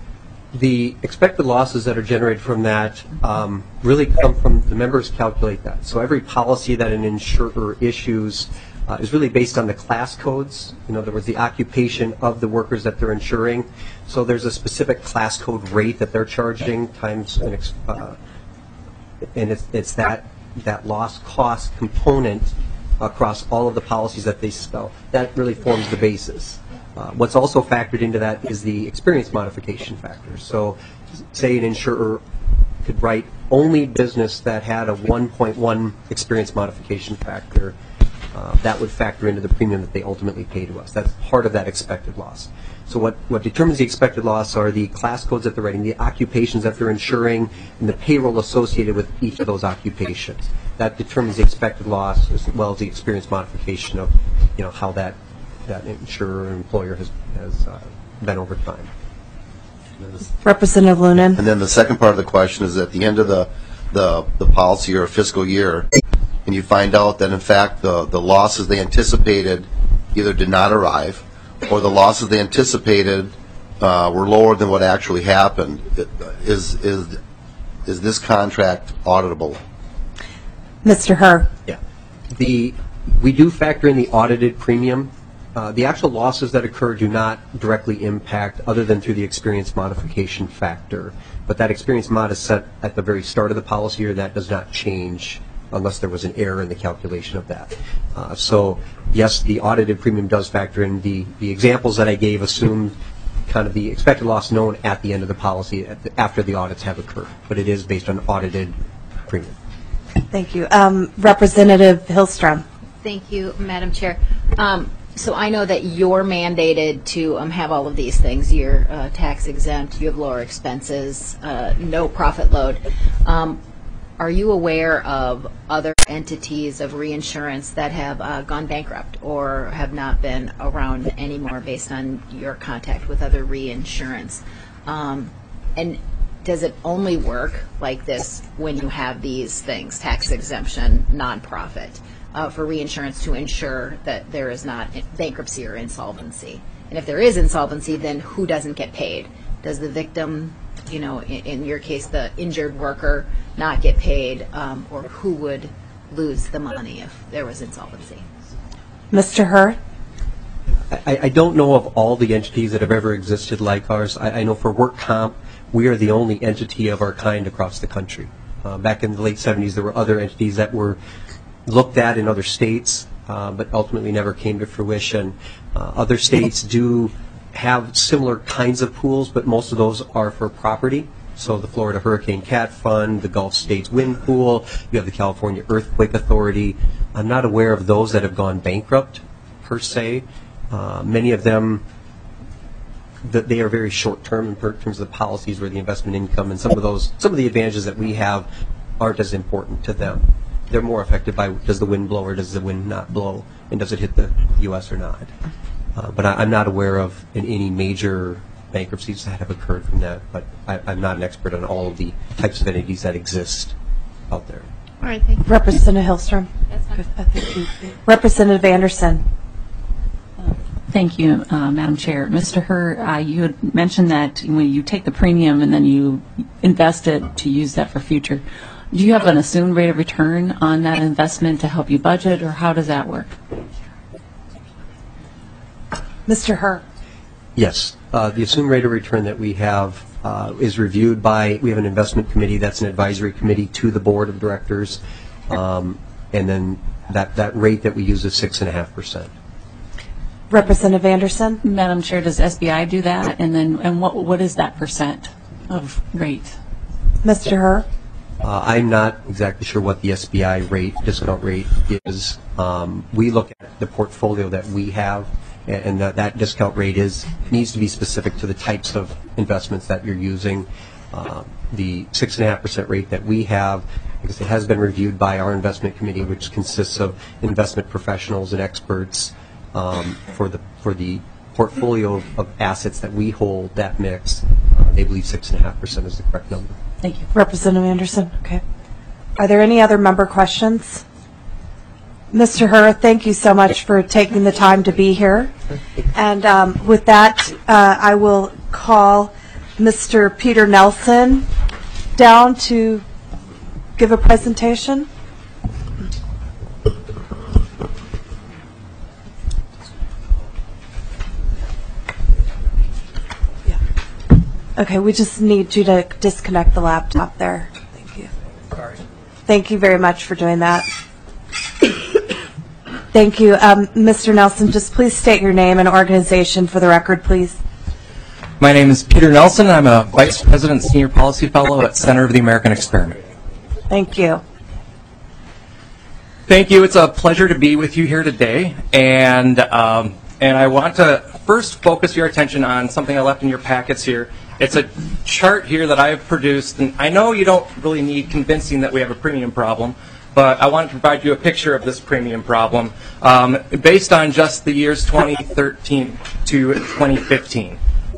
S16: The expected losses that are generated from that um, really come from the members calculate that. So every policy that an insurer issues uh, is really based on the class codes. In other words, the occupation of the workers that they're insuring. So there's a specific class code rate that they're charging times an ex uh, and it's, it's that that loss cost component across all of the policies that they spell. That really forms the basis. Uh, what's also factored into that is the experience modification factor. So say an insurer could write only business that had a one point one experience modification factor. Uh, that would factor into the premium that they ultimately pay to us. That's part of that expected loss. So what, what determines the expected loss are the class codes that they're writing, the occupations that they're insuring, and the payroll associated with each of those occupations. That determines the expected loss as well as the experience modification of, you know, how that that insurer or employer has, has uh, been over time.
S1: Representative Lunan.
S3: And then the second part of the question is at the end of the, the, the policy or fiscal year, and you find out that in fact the, the losses they anticipated either did not arrive, or the losses they anticipated uh, were lower than what actually happened. Is is is this contract auditable?
S1: Mister Herr.
S16: Yeah. The, we do factor in the audited premium. Uh, the actual losses that occur do not directly impact other than through the experience modification factor. But that experience mod is set at the very start of the policy year. That does not change unless there was an error in the calculation of that. Uh, so yes, the audited premium does factor in. The, the examples that I gave assume kind of the expected loss known at the end of the policy at the, after the audits have occurred. But it is based on audited premium.
S1: Thank you. Um, Representative Hillstrom.
S17: Thank you, Madam Chair. Um, so I know that you're mandated to um, have all of these things. You're uh, tax exempt, you have lower expenses, uh, no profit load. Um, are you aware of other entities of reinsurance that have uh, gone bankrupt or have not been around anymore based on your contact with other reinsurance? Um, and does it only work like this when you have these things, tax exemption, nonprofit, uh, for reinsurance to ensure that there is not bankruptcy or insolvency? And if there is insolvency, then who doesn't get paid? Does the victim, you know, in, in your case, the injured worker, not get paid, um, or who would lose the money if there was insolvency?
S1: Mister Herr?
S16: I, I don't know of all the entities that have ever existed like ours. I, I know for work comp, we are the only entity of our kind across the country. Uh, back in the late seventies, there were other entities that were looked at in other states, uh, but ultimately never came to fruition. Uh, other states do have similar kinds of pools, but most of those are for property. So the Florida Hurricane Cat Fund, the Gulf States Wind Pool, you have the California Earthquake Authority. I'm not aware of those that have gone bankrupt, per se. Uh, many of them, that they are very short-term in terms of the policies where the investment income and some of those, some of the advantages that we have aren't as important to them. They're more affected by does the wind blow or does the wind not blow, and does it hit the U S or not. Uh, but I, I'm not aware of in any major bankruptcies that have occurred from that, but I, I'm not an expert on all of the types of entities that exist out there.
S1: All right, thank you. Representative Hillstrom. I think you- Representative Anderson.
S5: Thank you, uh, Madam Chair. Mister Herr, uh, you had mentioned that when you take the premium and then you invest it to use that for future, do you have an assumed rate of return on that investment to help you budget, or how does that work?
S1: Mister Herr.
S16: Yes. Uh, the assumed rate of return that we have uh, is reviewed by, we have an investment committee that's an advisory committee to the board of directors, um, and then that, that rate that we use is six point five percent.
S1: Representative Anderson.
S5: Madam Chair, does S B I do that? And then, and what what is that percent of rate?
S1: Mister Herr.
S16: Uh, I'm not exactly sure what the S B I rate, discount rate is. Um, we look at the portfolio that we have, and that, that discount rate is needs to be specific to the types of investments that you're using. Uh, the six and a half percent rate that we have, because it has been reviewed by our investment committee, which consists of investment professionals and experts um, for the for the portfolio of, of assets that we hold. That mix, uh, they believe six and a half percent is the correct number.
S1: Thank you. Representative Anderson. Okay. Are there any other member questions? Mister Herr, thank you so much for taking the time to be here. And um, with that, uh, I will call Mister Peter Nelson down to give a presentation. Yeah. Okay, we just need you to disconnect the laptop there. Thank you. Sorry. Thank you very much for doing that. Thank you. Um, Mister Nelson, just please state your name and organization for the record, please.
S18: My name is Peter Nelson. I'm a Vice President Senior Policy Fellow at Center of the American Experiment.
S1: Thank you.
S18: Thank you. It's a pleasure to be with you here today. And, um, and I want to first focus your attention on something I left in your packets here. It's a chart here that I've produced. And I know you don't really need convincing that we have a premium problem, but I want to provide you a picture of this premium problem um, based on just the years twenty thirteen to twenty fifteen.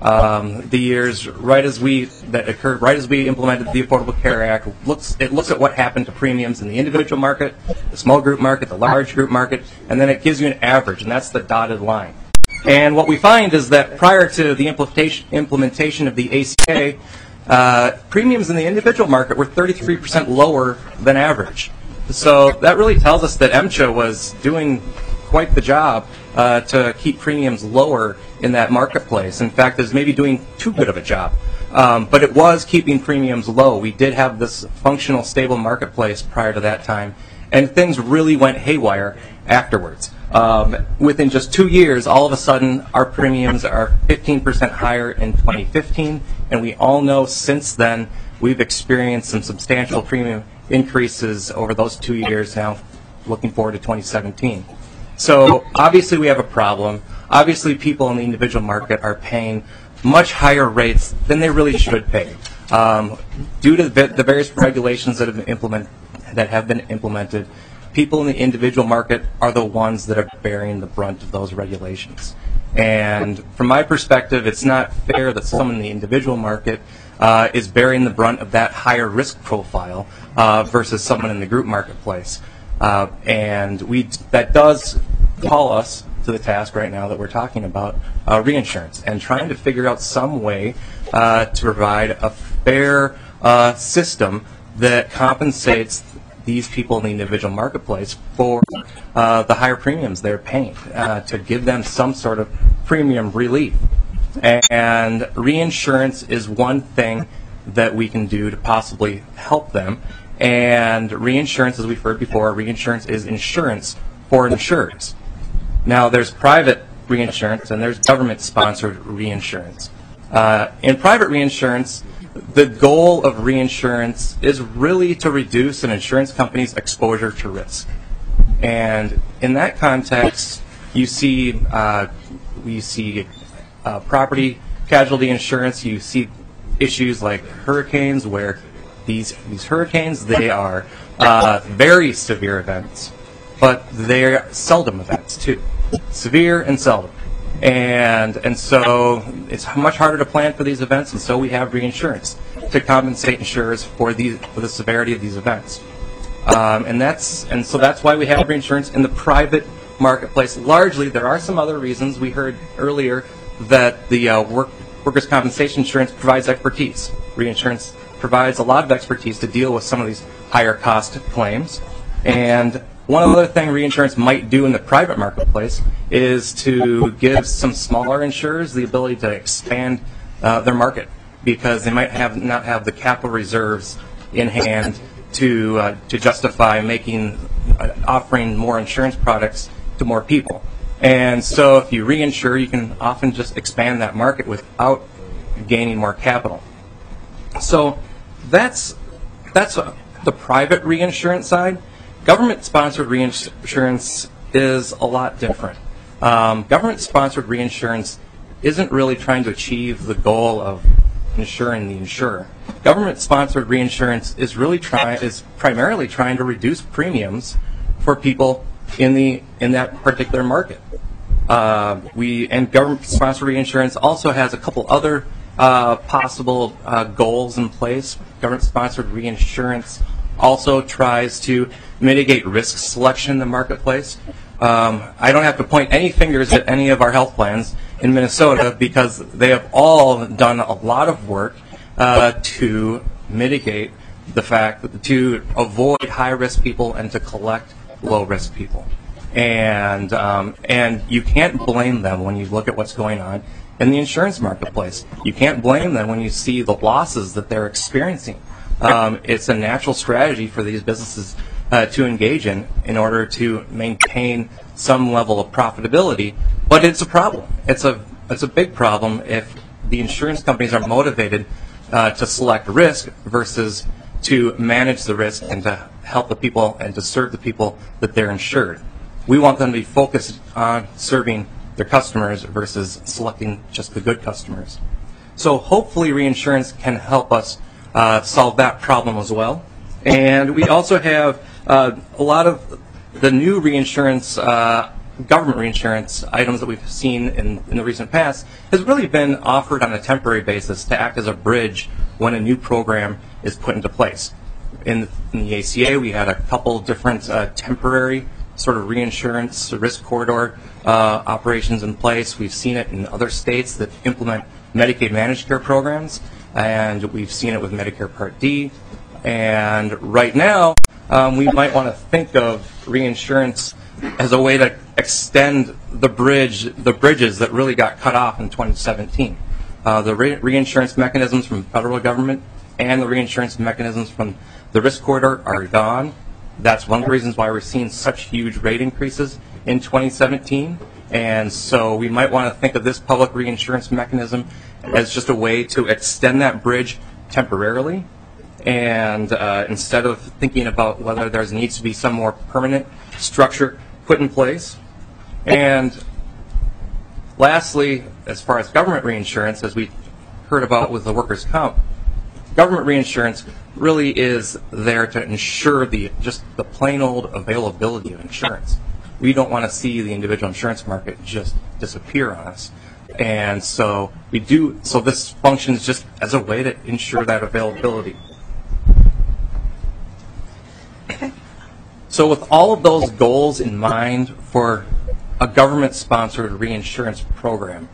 S18: Um, the years right as we that occurred right as we implemented the Affordable Care Act looks it looks at what happened to premiums in the individual market, the small group market, the large group market, and then it gives you an average, and that's the dotted line. And what we find is that prior to the implementation implementation of the A C A, uh, premiums in the individual market were thirty-three percent lower than average. So that really tells us that MCHA was doing quite the job uh, to keep premiums lower in that marketplace. In fact, is maybe doing too good of a job. Um, but it was keeping premiums low. We did have this functional, stable marketplace prior to that time, and things really went haywire afterwards. Um, within just two years, all of a sudden, our premiums are fifteen percent higher in twenty fifteen, and we all know since then we've experienced some substantial premium increases over those two years now, looking forward to twenty seventeen. So obviously we have a problem. Obviously people in the individual market are paying much higher rates than they really should pay. Um, due to the, the various regulations that have been implement, that have been implemented, people in the individual market are the ones that are bearing the brunt of those regulations. And from my perspective, it's not fair that someone in the individual market uh, is bearing the brunt of that higher risk profile uh, versus someone in the group marketplace. Uh, and we that does call us to the task right now that we're talking about uh, reinsurance and trying to figure out some way uh, to provide a fair uh, system that compensates these people in the individual marketplace for uh, the higher premiums they're paying, uh, to give them some sort of premium relief. And reinsurance is one thing that we can do to possibly help them. And reinsurance, as we've heard before, reinsurance is insurance for insurers. Now, there's private reinsurance and there's government-sponsored reinsurance. Uh, in private reinsurance, the goal of reinsurance is really to reduce an insurance company's exposure to risk. And in that context, you see uh, we see uh, property casualty insurance. You see issues like hurricanes, where these these hurricanes, they are uh, very severe events, but they're seldom events too, severe and seldom. And and so it's much harder to plan for these events, and so we have reinsurance to compensate insurers for these for the severity of these events. Um, and that's and so that's why we have reinsurance in the private marketplace. Largely, there are some other reasons. We heard earlier that the uh, work, workers' compensation insurance provides expertise. Reinsurance provides a lot of expertise to deal with some of these higher cost claims. And one other thing reinsurance might do in the private marketplace is to give some smaller insurers the ability to expand uh, their market, because they might have not have the capital reserves in hand to uh, to justify making uh, offering more insurance products to more people. And so if you reinsure, you can often just expand that market without gaining more capital. So that's that's uh, the private reinsurance side. Government-sponsored reinsurance is a lot different. Um, government-sponsored reinsurance isn't really trying to achieve the goal of insuring the insurer. Government-sponsored reinsurance is really try is primarily trying to reduce premiums for people in the in that particular market. Uh, we and government-sponsored reinsurance also has a couple other uh, possible uh, goals in place. Government-sponsored reinsurance also tries to mitigate risk selection in the marketplace. Um, I don't have to point any fingers at any of our health plans in Minnesota, because they have all done a lot of work uh, to mitigate the fact that to avoid high-risk people and to collect low-risk people. And um, and you can't blame them when you look at what's going on in the insurance marketplace. You can't blame them when you see the losses that they're experiencing. Um, it's a natural strategy for these businesses uh, to engage in in order to maintain some level of profitability, but it's a problem. It's a it's a big problem if the insurance companies are motivated uh, to select risk versus to manage the risk and to help the people and to serve the people that they're insured. We want them to be focused on serving their customers versus selecting just the good customers. So hopefully reinsurance can help us uh, solve that problem as well. And we also have uh, a lot of the new reinsurance uh, government reinsurance items that we've seen in, in the recent past has really been offered on a temporary basis to act as a bridge when a new program is put into place. In, in the A C A, we had a couple different uh, temporary sort of reinsurance risk corridor uh, operations in place. We've seen it in other states that implement Medicaid managed care programs, and we've seen it with Medicare Part D. And right now, um, we might want to think of reinsurance as a way to extend the bridge, the bridges that really got cut off in twenty seventeen. Uh, the re reinsurance mechanisms from the federal government and the reinsurance mechanisms from the risk corridor are gone. That's one of the reasons why we're seeing such huge rate increases in twenty seventeen. And so we might want to think of this public reinsurance mechanism as just a way to extend that bridge temporarily. And uh, instead of thinking about whether there needs to be some more permanent structure put in place. And lastly, as far as government reinsurance, as we heard about with the workers' comp, government reinsurance really is there to ensure the just the plain old availability of insurance. We don't want to see the individual insurance market just disappear on us. And so we do, so this functions just as a way to ensure that availability. So with all of those goals in mind for a government-sponsored reinsurance program,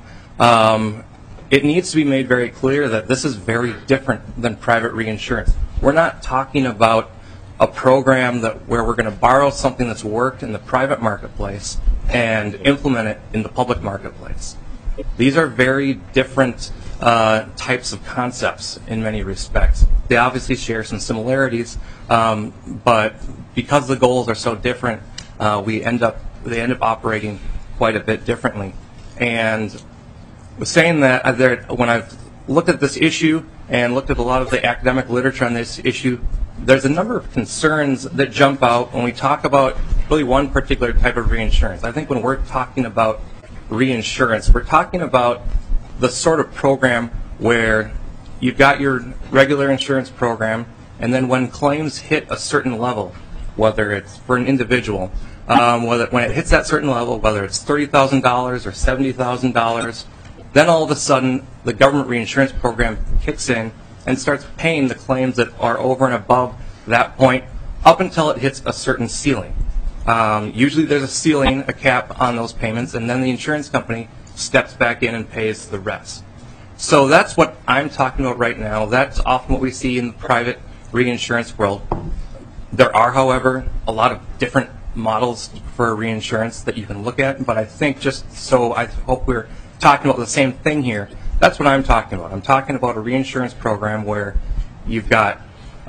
S18: um, it needs to be made very clear that this is very different than private reinsurance. We're not talking about a program that where we're going to borrow something that's worked in the private marketplace and implement it in the public marketplace. These are very different uh, types of concepts in many respects. They obviously share some similarities, um, but because the goals are so different, uh, we end up they end up operating quite a bit differently. And with saying that, uh, there, when I've looked at this issue and looked at a lot of the academic literature on this issue, there's a number of concerns that jump out when we talk about really one particular type of reinsurance. I think when we're talking about reinsurance, we're talking about the sort of program where you've got your regular insurance program, and then when claims hit a certain level, whether it's for an individual, um, whether when it hits that certain level, whether it's thirty thousand dollars or seventy thousand dollars, then all of a sudden the government reinsurance program kicks in and starts paying the claims that are over and above that point up until it hits a certain ceiling. Um, usually there's a ceiling, a cap on those payments, and then the insurance company steps back in and pays the rest. So that's what I'm talking about right now. That's often what we see in the private reinsurance world. There are, however, a lot of different models for reinsurance that you can look at, but I think just so I hope we're talking about the same thing here, that's what I'm talking about. I'm talking about a reinsurance program where you've got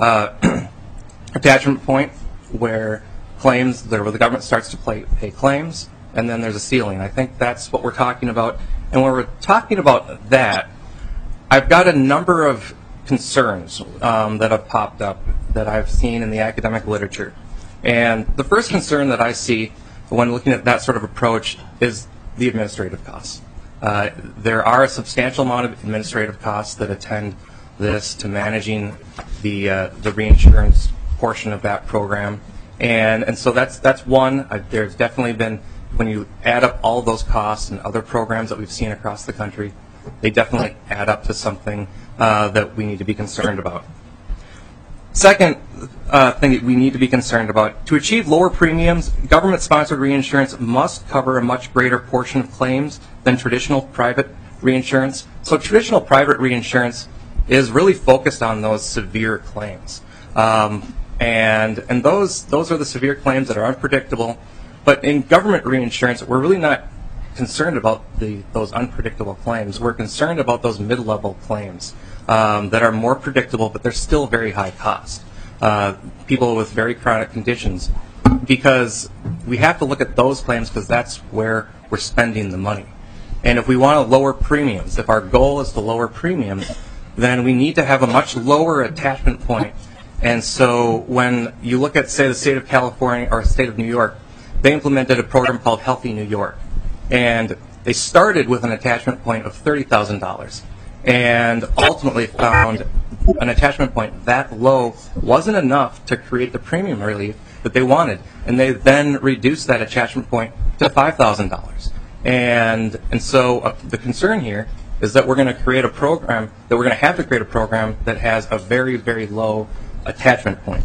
S18: uh, attachment point where claims, where the government starts to pay, pay claims, and then there's a ceiling. I think that's what we're talking about. And when we're talking about that, I've got a number of concerns um, that have popped up that I've seen in the academic literature. And the first concern that I see when looking at that sort of approach is the administrative costs. Uh, there are a substantial amount of administrative costs that attend this to managing the uh, the reinsurance portion of that program, and and so that's that's one. Uh, there's definitely been, when you add up all of those costs and other programs that we've seen across the country, they definitely add up to something uh, that we need to be concerned about. Second uh, thing that we need to be concerned about, to achieve lower premiums, government-sponsored reinsurance must cover a much greater portion of claims than traditional private reinsurance. So traditional private reinsurance is really focused on those severe claims. Um, and and those, those are the severe claims that are unpredictable. But in government reinsurance, we're really not concerned about the, those unpredictable claims. We're concerned about those mid-level claims um, that are more predictable, but they're still very high cost. Uh, people with very chronic conditions, because we have to look at those claims because that's where we're spending the money. And if we want to lower premiums, if our goal is to lower premiums, then we need to have a much lower attachment point. And so when you look at, say, the state of California or the state of New York, they implemented a program called Healthy New York. And they started with an attachment point of thirty thousand dollars and ultimately found an attachment point that low wasn't enough to create the premium relief that they wanted. And they then reduced that attachment point to five thousand dollars. And, and so uh, the concern here is that we're going to create a program, that we're going to have to create a program that has a very, very low attachment point.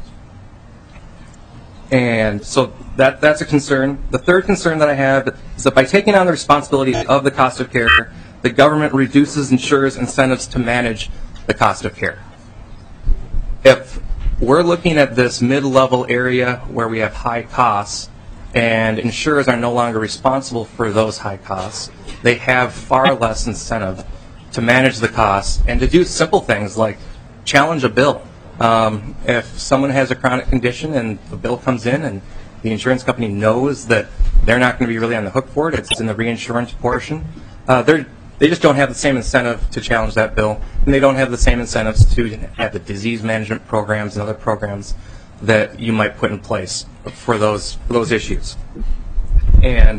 S18: And so that, that's a concern. The third concern that I have is that by taking on the responsibility of the cost of care, the government reduces insurers' incentives to manage the cost of care. If we're looking at this mid-level area where we have high costs and insurers are no longer responsible for those high costs, they have far less incentive to manage the costs and to do simple things like challenge a bill. Um, if someone has a chronic condition and the bill comes in and the insurance company knows that they're not going to be really on the hook for it, it's in the reinsurance portion, uh, they're, they just don't have the same incentive to challenge that bill, and they don't have the same incentives to have the disease management programs and other programs that you might put in place for those, for those issues. And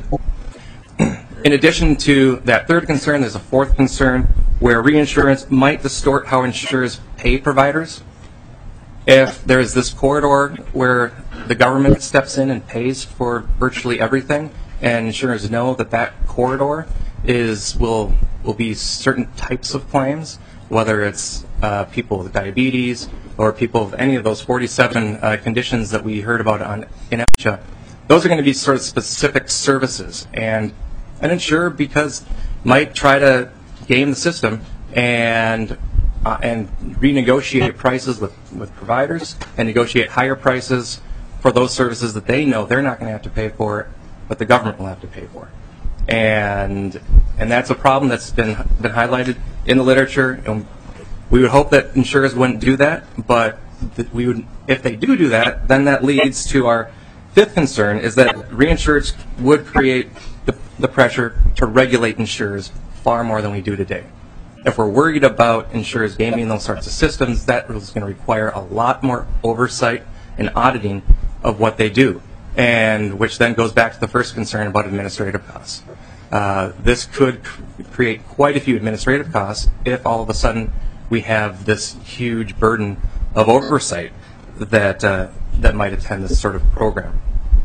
S18: in addition to that third concern, there's a fourth concern where reinsurance might distort how insurers pay providers. If there's this corridor where the government steps in and pays for virtually everything, and insurers know that that corridor is will will be certain types of claims, whether it's uh, people with diabetes or people with any of those forty-seven uh, conditions that we heard about on in EMCHA, those are going to be sort of specific services, and an insurer because might try to game the system and uh, and renegotiate prices with, with providers and negotiate higher prices for those services that they know they're not going to have to pay for, but the government will have to pay for. And and that's a problem that's been been highlighted in the literature. And we would hope that insurers wouldn't do that, but that we would, if they do do that, then that leads to our fifth concern, is that reinsurers would create the, the pressure to regulate insurers far more than we do today. If we're worried about insurers gaming those sorts of systems, that is going to require a lot more oversight and auditing of what they do, and which then goes back to the first concern about administrative costs. Uh, this could cr- create quite a few administrative costs if all of a sudden we have this huge burden of oversight that uh, that might attend this sort of program.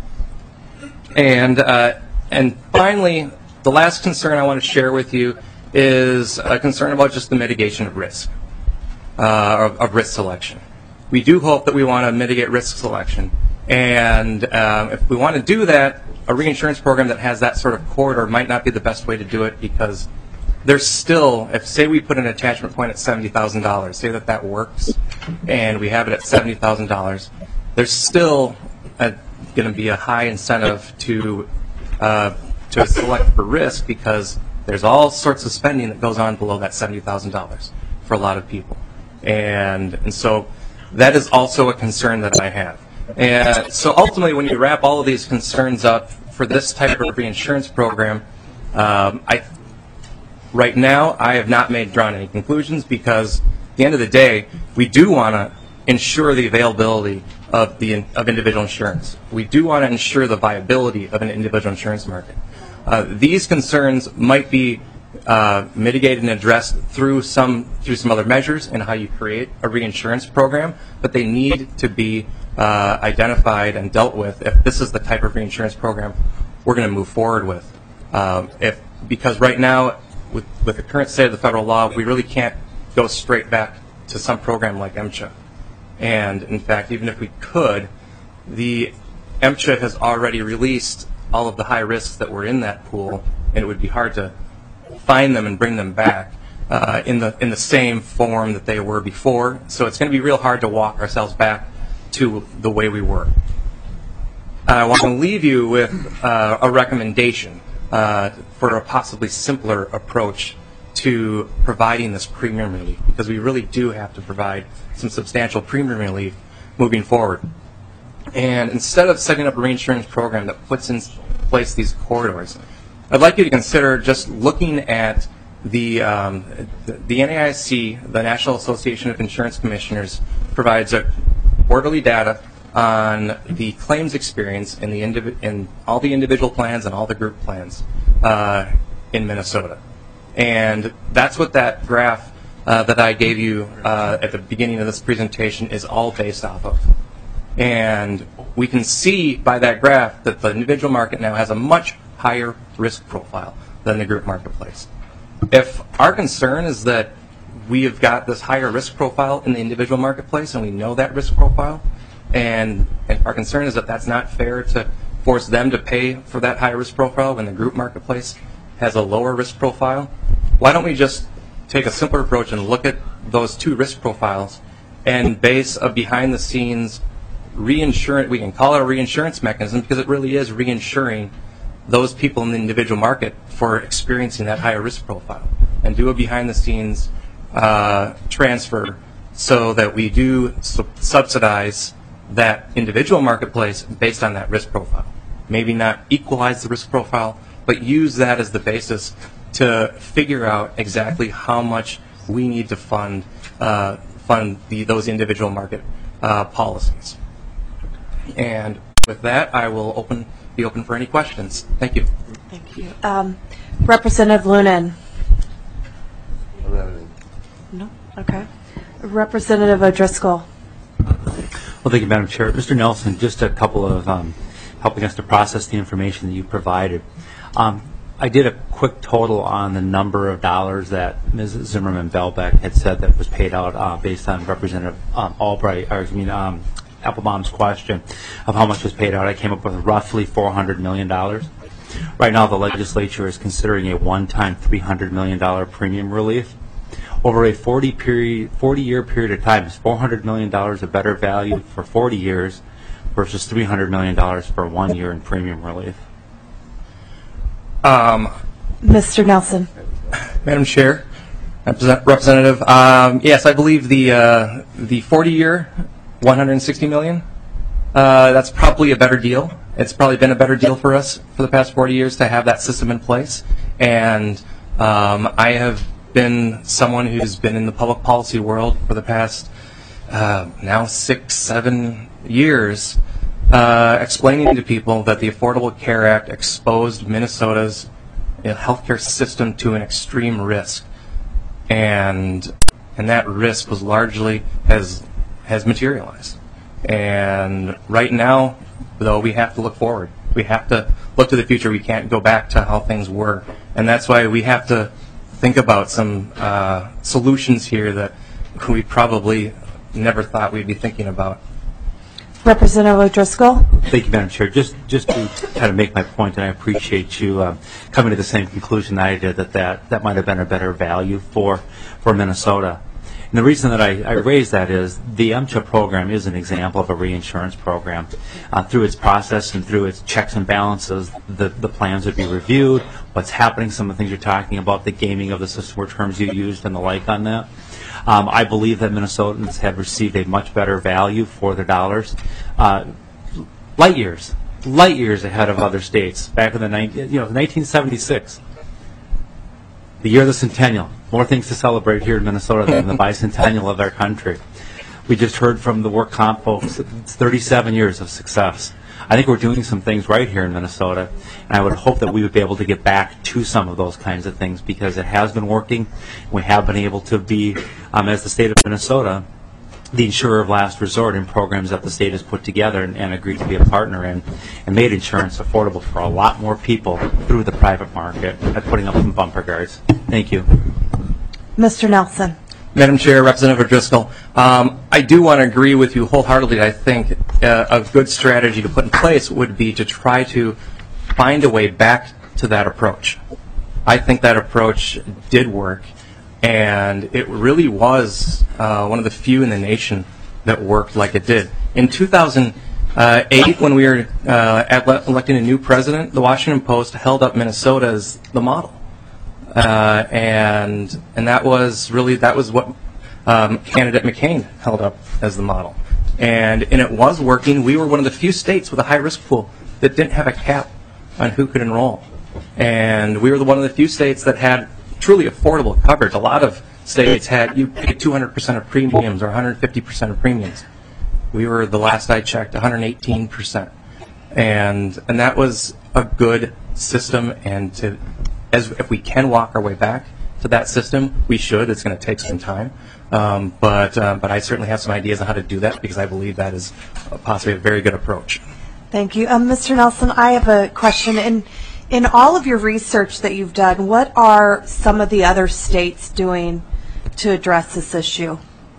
S18: And uh, and finally, the last concern I want to share with you is a concern about just the mitigation of risk, uh, of, of risk selection. We do hope that we want to mitigate risk selection, and um, if we want to do that, a reinsurance program that has that sort of corridor might not be the best way to do it, because there's still, if say we put an attachment point at seventy thousand dollars, say that that works, and we have it at seventy thousand dollars, there's still going to be a high incentive to uh, to select for risk, because there's all sorts of spending that goes on below that seventy thousand dollars for a lot of people. And, and so that is also a concern that I have. And so ultimately, when you wrap all of these concerns up for this type of reinsurance program, um, I, right now I have not made drawn any conclusions, because at the end of the day, we do want to ensure the availability of the of individual insurance. We do want to ensure the viability of an individual insurance market. Uh, these concerns might be uh, mitigated and addressed through some through some other measures in how you create a reinsurance program, but they need to be uh, identified and dealt with if this is the type of reinsurance program we're going to move forward with. Um, if because right now, with with the current state of the federal law, we really can't go straight back to some program like EMCHA. And in fact, even if we could, the EMCHA has already released all of the high risks that were in that pool, and it would be hard to find them and bring them back uh, in the in the same form that they were before. So it's going to be real hard to walk ourselves back to the way we were. I want to leave you with uh, a recommendation uh, for a possibly simpler approach to providing this premium relief, because we really do have to provide some substantial premium relief moving forward. And instead of setting up a reinsurance program that puts in place these corridors, I'd like you to consider just looking at the, um, the, the N A I C, the National Association of Insurance Commissioners, provides a quarterly data on the claims experience in, the indiv- in all the individual plans and all the group plans uh, in Minnesota. And that's what that graph uh, that I gave you uh, at the beginning of this presentation is all based off of. And we can see by that graph that the individual market now has a much higher risk profile than the group marketplace. If our concern is that we have got this higher risk profile in the individual marketplace and we know that risk profile, and, and our concern is that that's not fair to force them to pay for that higher risk profile when the group marketplace has a lower risk profile, why don't we just take a simpler approach and look at those two risk profiles and base a behind the scenes reinsurance, we can call it a reinsurance mechanism because it really is reinsuring those people in the individual market for experiencing that higher risk profile, and do a behind the scenes uh, transfer so that we do su- subsidize that individual marketplace based on that risk profile. Maybe not equalize the risk profile, but use that as the basis to figure out exactly how much we need to fund uh, fund the, those individual market uh, policies. And with that, I will open be open for any questions. Thank you.
S1: Thank you. Um, Representative Lunan. No? Okay. Representative O'Driscoll.
S8: Well, thank you, Madam Chair. Mister Nelson, just a couple of um, helping us to process the information that you provided. Um, I did a quick total on the number of dollars that Miz Zimmerman-Belbeck had said that was paid out uh, based on Representative um, Albright, or I mean um, Applebaum's question of how much was paid out. I came up with roughly four hundred million dollars. Right now, the legislature is considering a one-time three hundred million dollars premium relief. Over a forty period, forty-year period of time, is four hundred million dollars a better value for forty years versus three hundred million dollars for one year in premium relief?
S18: Um,
S1: Mister Nelson.
S18: Madam Chair, Represent- Representative, um, yes, I believe the uh, the forty-year, one hundred sixty million dollars, uh, that's probably a better deal. It's probably been a better deal for us for the past forty years to have that system in place. And um, I have been someone who's been in the public policy world for the past uh, now six, seven years, uh, explaining to people that the Affordable Care Act exposed Minnesota's you know, healthcare system to an extreme risk, and and that risk was largely has has materialized. And right now, though, we have to look forward. We have to look to the future. We can't go back to how things were, and that's why we have to think about some uh, solutions here that we probably never thought we'd be thinking about.
S1: Representative O'Driscoll.
S8: Thank you, Madam Chair. Just just to kind of make my point, and I appreciate you uh, coming to the same conclusion that I did, that that, that might have been a better value for, for Minnesota. And the reason that I, I raise that is the MCHA program is an example of a reinsurance program. Uh, through its process and through its checks and balances, the, the plans would be reviewed, what's happening, some of the things you're talking about, the gaming of the system, were terms you used and the like on that. Um, I believe that Minnesotans have received a much better value for their dollars, uh, light years, light years ahead of other states. Back in the nineteen, you know, nineteen seventy-six, the year of the centennial. More things to celebrate here in Minnesota than the bicentennial of our country. We just heard from the work comp folks. It's thirty-seven years of success. I think we're doing some things right here in Minnesota, and I would hope that we would be able to get back to some of those kinds of things because it has been working. We have been able to be, um, as the state of Minnesota, the insurer of last resort in programs that the state has put together and, and agreed to be a partner in, and made insurance affordable for a lot more people through the private market by putting up some bumper guards. Thank you.
S1: Mister Nelson.
S18: Madam Chair, Representative O'Driscoll, um, I do want to agree with you wholeheartedly. I think uh, a good strategy to put in place would be to try to find a way back to that approach. I think that approach did work, and it really was uh, one of the few in the nation that worked like it did. In two thousand eight, when we were uh, electing a new president, the Washington Post held up Minnesota as the model. Uh, and and that was really that was what um, candidate McCain held up as the model, and and it was working. We were one of the few states with a high risk pool that didn't have a cap on who could enroll, and we were the one of the few states that had truly affordable coverage. A lot of states had you paid two hundred percent of premiums or one hundred fifty percent of premiums. We were, the last I checked, one hundred eighteen percent, and and that was a good system. And to As if we can walk our way back to that system, we should. It's going to take some time, um, but uh, but I certainly have some ideas on how to do that because I believe that is possibly a very good approach.
S1: Thank you, um, Mister Nelson. I have a question. In In all of your research that you've done, what are some of the other states doing to address this issue?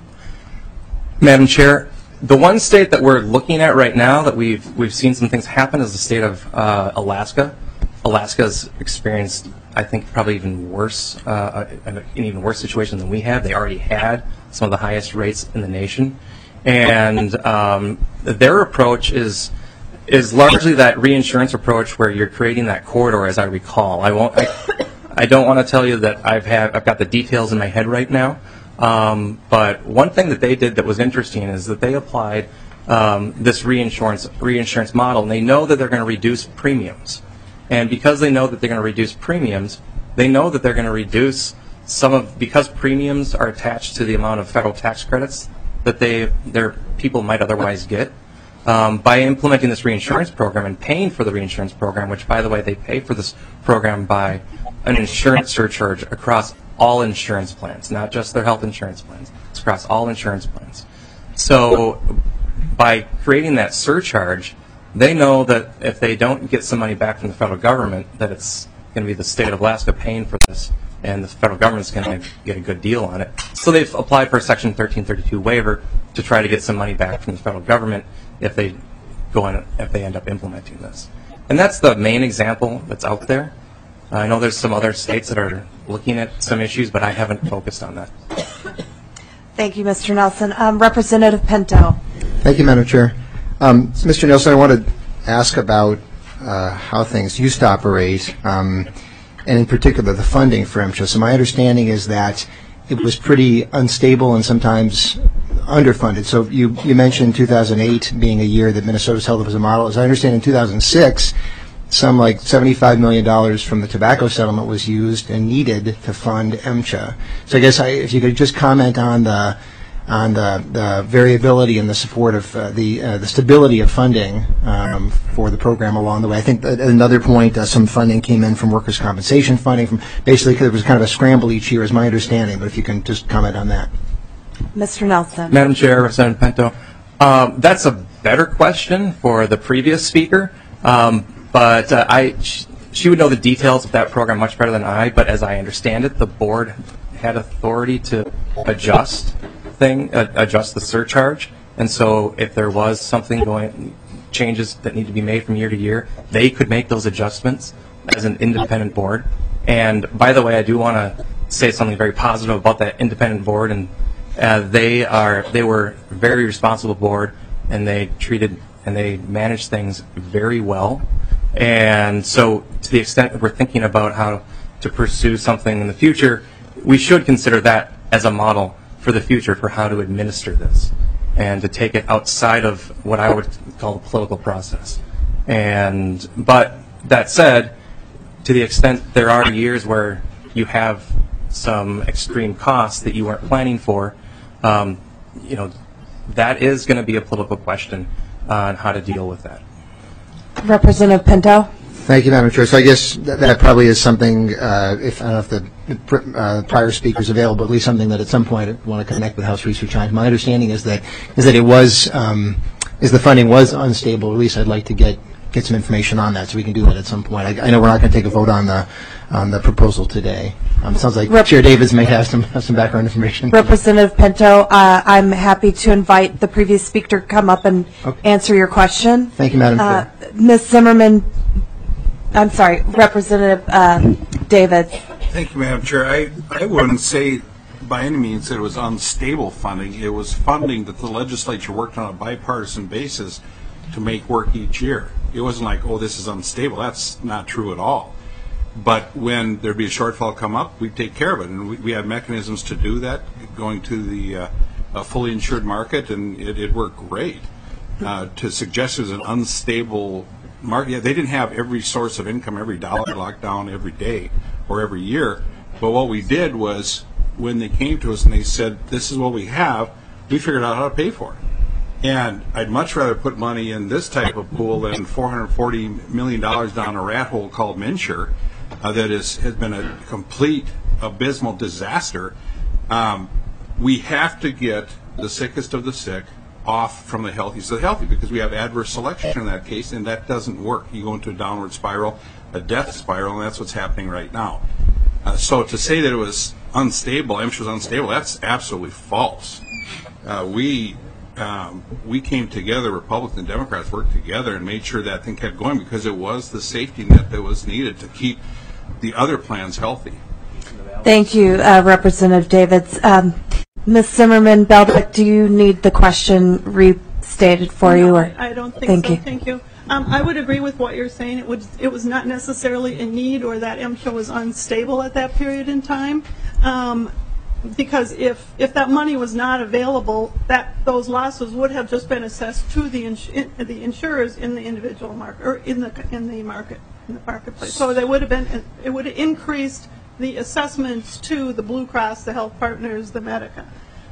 S18: Madam Chair, the one state that we're looking at right now that we've we've seen some things happen is the state of uh, Alaska. Alaska's experienced, I think, probably even worse, uh, an even worse situation than we have. They already had some of the highest rates in the nation, and um, their approach is is largely that reinsurance approach where you're creating that corridor, as I recall. I won't. I, I don't want to tell you that I've had I've got the details in my head right now. Um, but one thing that they did that was interesting is that they applied um, this reinsurance reinsurance model, and they know that they're going to reduce premiums. And because they know that they're going to reduce premiums, they know that they're going to reduce some of, because premiums are attached to the amount of federal tax credits that they their people might otherwise get. Um, by implementing this reinsurance program and paying for the reinsurance program, which, by the way, they pay for this program by an insurance surcharge across all insurance plans, not just their health insurance plans. It's across all insurance plans. So by creating that surcharge, they know that if they don't get some money back from the federal government, that it's going to be the state of Alaska paying for this, and the federal government's going to get a good deal on it. So they've applied for a Section thirteen thirty-two waiver to try to get some money back from the federal government if they go on, if they end up implementing this. And that's the main example that's out there. I know there's some other states that are looking at some issues, but I haven't focused on that.
S1: Thank you, Mister Nelson. Um, Representative Pinto.
S9: Thank you, Madam Chair. Um, so Mister Nelson, I want to ask about uh, how things used to operate, um, and in particular the funding for MSHA. So my understanding is that it was pretty unstable and sometimes underfunded. So you, you mentioned two thousand eight being a year that Minnesota's held up as a model. As I understand, in two thousand six, some like seventy-five million dollars from the tobacco settlement was used and needed to fund MSHA. So I guess I, if you could just comment on the on the, the variability and the support of uh, the uh, the stability of funding um, for the program along the way. I think that at another point, uh, some funding came in from workers' compensation funding. From basically, there was kind of a scramble each year, is my understanding. But if you can just comment on that.
S1: Mister Nelson.
S18: Madam Chair, Representative Pinto, um, that's a better question for the previous speaker. Um, but uh, I, sh she would know the details of that program much better than I. But as I understand it, the board had authority to adjust thing, uh, adjust the surcharge. And so if there was something going, changes that need to be made from year to year, they could make those adjustments as an independent board. And by the way, I do want to say something very positive about that independent board. And uh, they are, they were a very responsible board, and they treated and they managed things very well. And so to the extent that we're thinking about how to pursue something in the future, we should consider that as a model for the future for how to administer this and to take it outside of what I would call the political process. And but that said, to the extent there are years where you have some extreme costs that you weren't planning for, um, you know, that is going to be a political question on how to deal with that.
S1: Representative Pinto.
S9: Thank you, Madam Chair. So I guess that, that probably is something, uh, if I don't know if the uh, prior speaker is available, at least something that at some point I want to connect with House Research on. My understanding is that is that it was um, is the funding was unstable. At least I'd like to get get some information on that, so we can do that at some point. I, I know we're not going to take a vote on the on the proposal today. Um, it sounds like Rep Chair Davids may have some have some background information.
S1: Representative Pinto, uh, I'm happy to invite the previous speaker to come up and okay. answer your question.
S9: Thank you, Madam
S1: uh,
S9: Chair.
S1: Miz Zimmerman. I'm sorry, Representative uh, David.
S7: Thank you, Madam Chair. I, I wouldn't say by any means that it was unstable funding. It was funding that the legislature worked on a bipartisan basis to make work each year. It wasn't like, oh, this is unstable. That's not true at all. But when there'd be a shortfall come up, we'd take care of it. And we, we had mechanisms to do that, going to the uh, a fully insured market, and it, it worked great. Uh, to suggest it was an unstable market, yeah, they didn't have every source of income, every dollar locked down every day or every year. But what we did was, when they came to us and they said, this is what we have, we figured out how to pay for it. And I'd much rather put money in this type of pool than four hundred forty million dollars down a rat hole called MNsure uh, that is, has been a complete abysmal disaster. Um, we have to get the sickest of the sick off from the healthy to the healthy, because we have adverse selection in that case, and that doesn't work. You go into a downward spiral, a death spiral, and that's what's happening right now. Uh, so to say that it was unstable, MSHA was unstable, that's absolutely false. Uh, we um, we came together, Republicans and Democrats worked together and made sure that thing kept going, because it was the safety net that was needed to keep the other plans healthy.
S1: Thank you, uh, Representative Davids. Um, Miz Zimmerman Beldick, do you need the question restated for you? Or?
S4: I don't think
S1: Thank
S4: so.
S1: you.
S4: Thank you. Um, I would agree with what you're saying. It was it was not necessarily a need, or that MSHA was unstable at that period in time, um, because if if that money was not available, that those losses would have just been assessed to the ins in, the insurers in the individual market, or in the in the market in the marketplace. So they would have been it would have increased the assessments to the Blue Cross, the Health Partners, the Medica.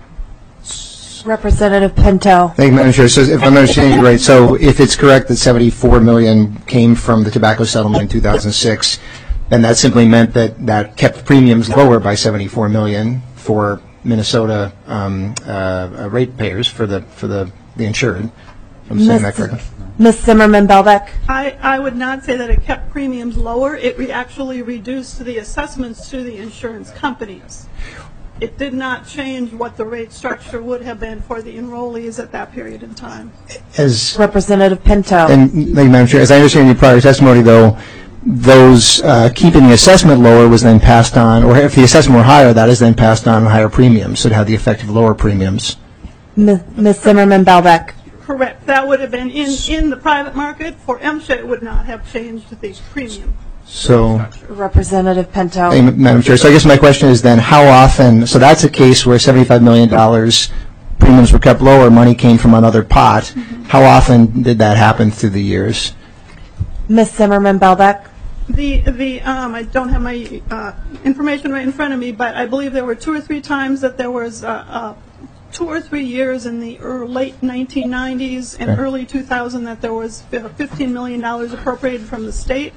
S1: Representative Pinto.
S9: Thank you, Madam Chair. So if I'm understanding you right, so if it's correct that seventy-four million dollars came from the tobacco settlement in two thousand six, then that simply meant that that kept premiums lower by seventy-four million dollars for Minnesota um, uh, ratepayers, for the for the, the insured. I'm saying that correctly.
S1: Miz Zimmerman Beldick.
S4: I, I would not say that it kept premiums lower. It re actually reduced the assessments to the insurance companies. It did not change what the rate structure would have been for the enrollees at that period in time.
S9: As
S1: Representative Pinto.
S9: And, thank you, Madam Chair. As I understand your prior testimony, though, those uh, keeping the assessment lower was then passed on, or if the assessment were higher, that is then passed on higher premiums. So it had the effect of lower premiums.
S1: Miz Zimmerman Beldick.
S4: Correct. That would have been in, in the private market. For MSHA, it would not have changed the premium.
S9: So,
S1: Representative Pinto.
S9: thank you, Madam Chair. So I guess my question is then, how often? So that's a case where seventy-five million dollars premiums were kept lower, money came from another pot. Mm-hmm. How often did that happen through the years?
S1: Miz Zimmerman Beldick.
S4: The the um, I don't have my uh, information right in front of me, but I believe there were two or three times that there was uh, uh, two or three years in the early, late nineteen nineties and
S9: Okay.
S4: early two thousand that there was fifteen million dollars appropriated from the state,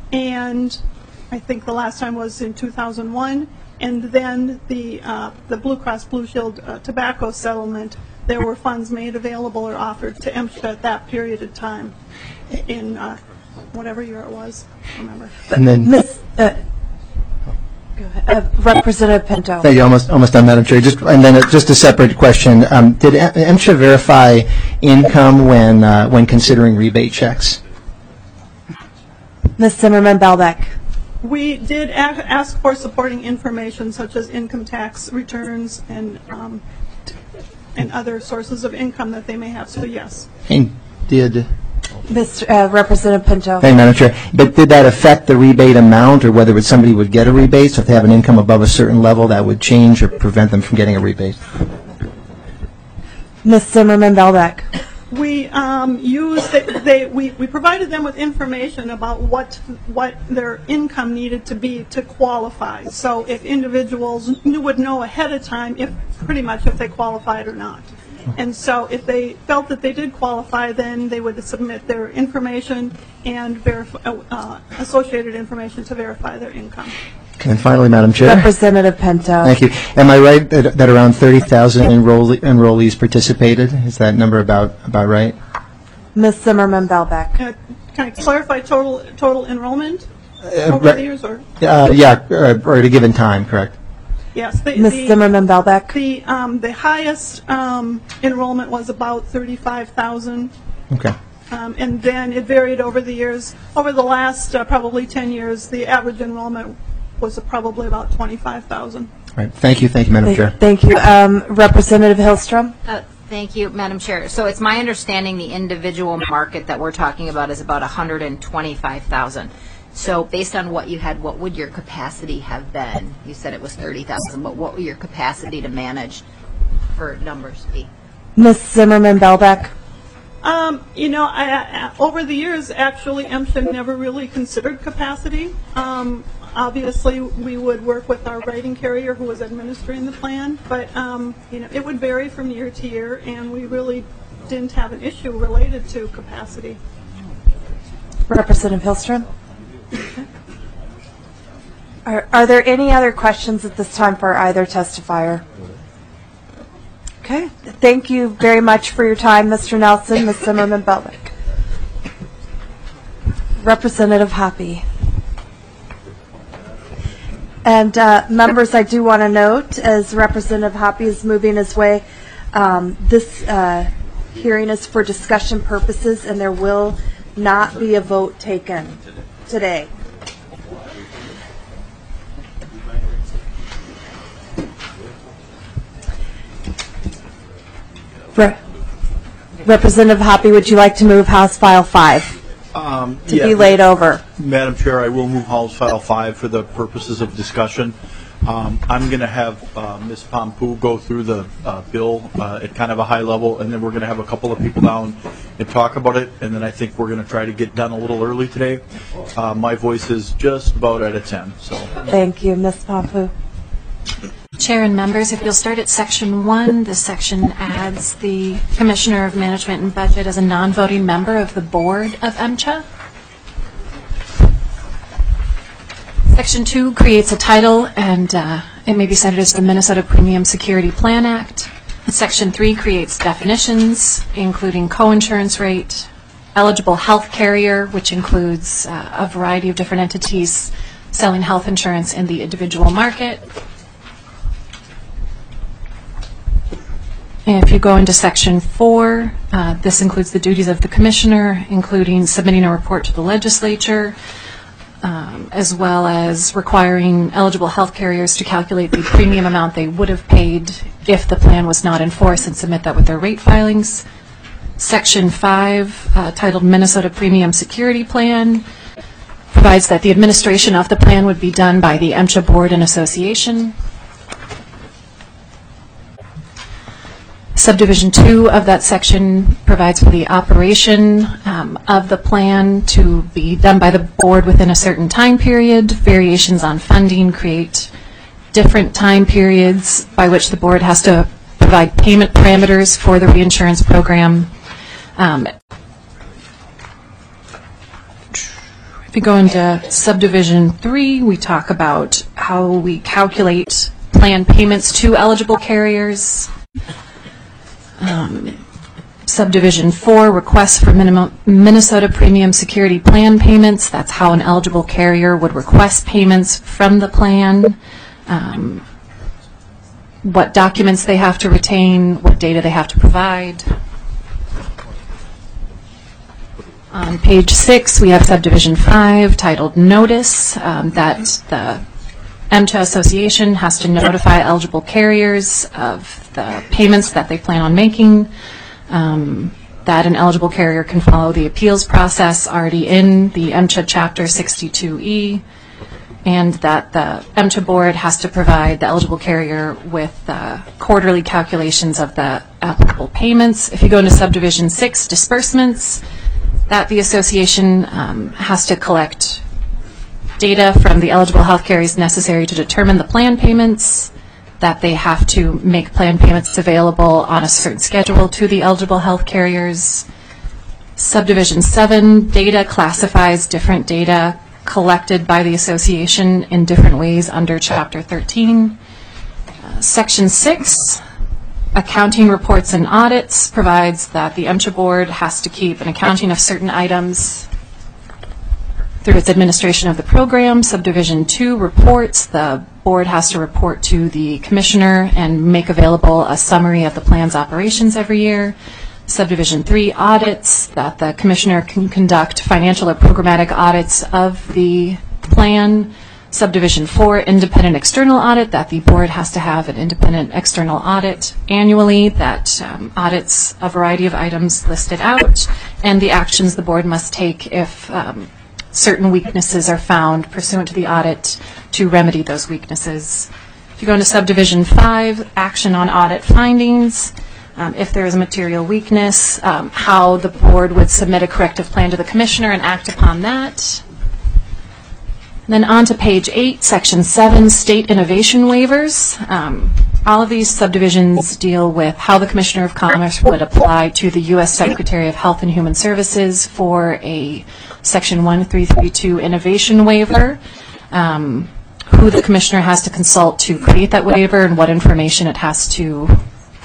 S4: and I think the last time was in two thousand one. And then the uh, the Blue Cross Blue Shield uh, tobacco settlement, there were funds made available or offered to MSHA at that period of time, in uh, whatever year it was. I don't remember.
S9: And then,
S1: Miz Uh, go ahead. Uh, Representative Pinto.
S9: thank you, almost, almost done, Madam Chair. Just, and then uh, just a separate question. Um, did MSHA verify income when, uh, when considering rebate checks?
S1: Miz Zimmerman Beldick.
S4: We did a- ask for supporting information such as income tax returns and um, and other sources of income that they may have. So yes.
S9: And did,
S1: Mister Uh, Representative Pinto.
S9: thank you, Madam Chair. But did that affect the rebate amount, or whether somebody would get a rebate? So if they have an income above a certain level, that would change or prevent them from getting a rebate?
S1: Miz Zimmerman Beldick.
S4: We um, used they, they we, we provided them with information about what what their income needed to be to qualify. So if individuals knew, would know ahead of time if pretty much if they qualified or not. And so if they felt that they did qualify, then they would submit their information and verify, uh, associated information to verify their income.
S9: And finally, Madam Chair.
S1: Representative Pinto.
S9: Thank you. Am I right that, that around thirty thousand enrolle- enrollees participated? Is that number about about right?
S1: Miz Zimmerman Beldick.
S4: Uh, can I clarify total total enrollment
S9: Uh,
S4: over
S9: right.
S4: the years, or
S9: Uh, yeah, uh, or at a given time, correct?
S4: yes? The,
S1: Miz
S4: the,
S1: Zimmerman Beldick.
S4: The um, the highest um, enrollment was about thirty-five thousand,
S9: Okay.
S4: um, and then it varied over the years. Over the last uh, probably ten years, the average enrollment was probably about twenty-five thousand.
S9: Right. Thank you. Thank you, Madam Chair.
S1: Thank you. Um, Representative Hillstrom.
S17: Uh, Thank you, Madam Chair. So it's my understanding the individual market that we're talking about is about one hundred twenty-five thousand. So based on what you had, what would your capacity have been? You said it was thirty thousand, but what would your capacity to manage for numbers be?
S1: Miz Zimmerman Beldick.
S4: Um, you know, I, I, over the years, actually, MSHA never really considered capacity. Um, obviously, we would work with our writing carrier who was administering the plan, but um, you know, it would vary from year to year, and we really didn't have an issue related to capacity.
S1: Representative Hillstrom. Are, are there any other questions at this time for either testifier? Okay. Thank you very much for your time, Mister Nelson, Miz Zimmerman Belvick. Representative Hoppe. And uh, members, I do want to note, as Representative Hoppe is moving his way, um, this uh, hearing is for discussion purposes, and there will not be a vote taken today. Re- Representative Hoppe, would you like to move House File five
S15: Um,
S1: to
S15: yeah,
S1: be laid over?
S15: Madam Chair, I will move House File five for the purposes of discussion. Um, I'm going to have uh, Miz Pompu go through the uh, bill uh, at kind of a high level, and then we're going to have a couple of people down and talk about it, and then I think we're going to try to get done a little early today. Uh, my voice is just about at a ten. So.
S1: Thank you, Miz Pompu.
S19: Chair and members, if you'll start at section one, this section adds the Commissioner of Management and Budget as a non-voting member of the board of MCHA. Section two creates a title, and uh, it may be cited as the Minnesota Premium Security Plan Act. Section three creates definitions, including coinsurance rate, eligible health carrier, which includes uh, a variety of different entities selling health insurance in the individual market. And if you go into section four, uh, this includes the duties of the commissioner, including submitting a report to the legislature, um, as well as requiring eligible health carriers to calculate the premium amount they would have paid if the plan was not in force and submit that with their rate filings. Section five, uh, titled Minnesota Premium Security Plan, provides that the administration of the plan would be done by the MCHA Board and Association. Subdivision two of that section provides for the operation um, of the plan to be done by the board within a certain time period. Variations on funding create different time periods by which the board has to provide payment parameters for the reinsurance program. Um, if you go into subdivision three, we talk about how we calculate plan payments to eligible carriers. Um, subdivision four, requests for minimum Minnesota Premium Security Plan payments. That's how an eligible carrier would request payments from the plan. Um, what documents they have to retain, what data they have to provide. On page six, we have subdivision five titled Notice, um, that the MCHA Association has to notify eligible carriers of the payments that they plan on making, um, that an eligible carrier can follow the appeals process already in the MCHA Chapter sixty-two E, and that the MCHA board has to provide the eligible carrier with uh, quarterly calculations of the applicable payments. If you go into subdivision six, disbursements, that the association um, has to collect data from the eligible health carriers necessary to determine the plan payments, that they have to make plan payments available on a certain schedule to the eligible health carriers. Subdivision seven, data classifies different data collected by the association in different ways under Chapter thirteen. Uh, Section six, accounting reports and audits, provides that the MCHA board has to keep an accounting of certain items through its administration of the program. Subdivision two, reports. The board has to report to the commissioner and make available a summary of the plan's operations every year. Subdivision three, audits, that the commissioner can conduct financial or programmatic audits of the plan. Subdivision four, independent external audit, that the board has to have an independent external audit annually that um, audits a variety of items listed out, and the actions the board must take if um, certain weaknesses are found pursuant to the audit to remedy those weaknesses. If you go into subdivision five, action on audit findings, um, if there is a material weakness, um, how the board would submit a corrective plan to the commissioner and act upon that. Then on to page eight, section seven, state innovation waivers. Um, all of these subdivisions deal with how the Commissioner of Commerce would apply to the U S Secretary of Health and Human Services for a section one three three two innovation waiver, um, who the commissioner has to consult to create that waiver and what information it has to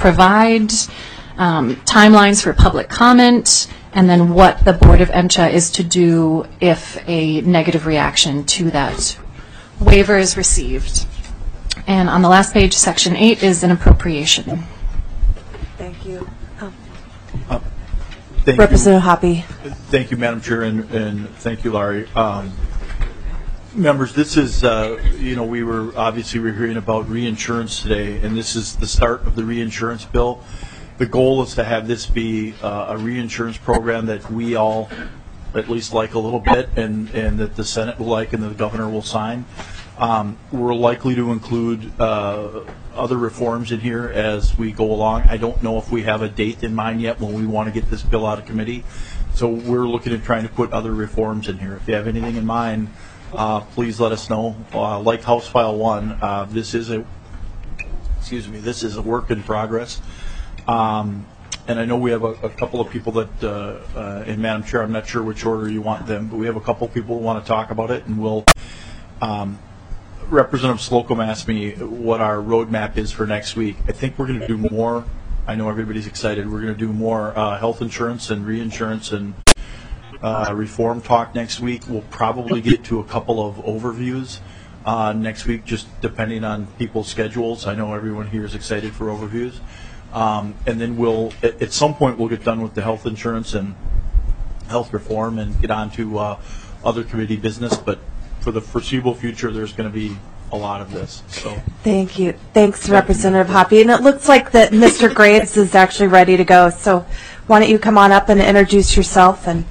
S19: provide, um, timelines for public comment, and then what the Board of M C H A is to do if a negative reaction to that waiver is received. And on the last page, Section eight is an appropriation.
S1: Thank you. Um,
S15: Thank
S1: Representative Hoppe.
S15: you. Thank you, Madam Chair, and, and thank you, Laurie. Um, members, this is, uh, you know, we were obviously we're hearing about reinsurance today, and this is the start of the reinsurance bill. The goal is to have this be uh, a reinsurance program that we all at least like a little bit, and, and that the Senate will like and the governor will sign. Um, we're likely to include uh, other reforms in here as we go along. I don't know if we have a date in mind yet when we want to get this bill out of committee. So we're looking at trying to put other reforms in here. If you have anything in mind, uh, please let us know. Uh, like House File one, uh, this is a excuse me, this is a work in progress. Um, and I know we have a, a couple of people that, uh, uh, and Madam Chair, I'm not sure which order you want them, but we have a couple of people who want to talk about it, and we'll. Um, Representative Slocum asked me what our roadmap is for next week. I think we're going to do more. I know everybody's excited. We're going to do more uh, health insurance and reinsurance and uh, reform talk next week. We'll probably get to a couple of overviews uh, next week, just depending on people's schedules. I know everyone here is excited for overviews. Um, and then we'll, at, at some point, we'll get done with the health insurance and health reform and get on to uh, other committee business. But for the foreseeable future, there's going to be a lot of this. So
S1: Thank you. Thanks, Representative Hoppe. And it looks like that Mister Graves is actually ready to go. So why don't you come on up and introduce yourself? And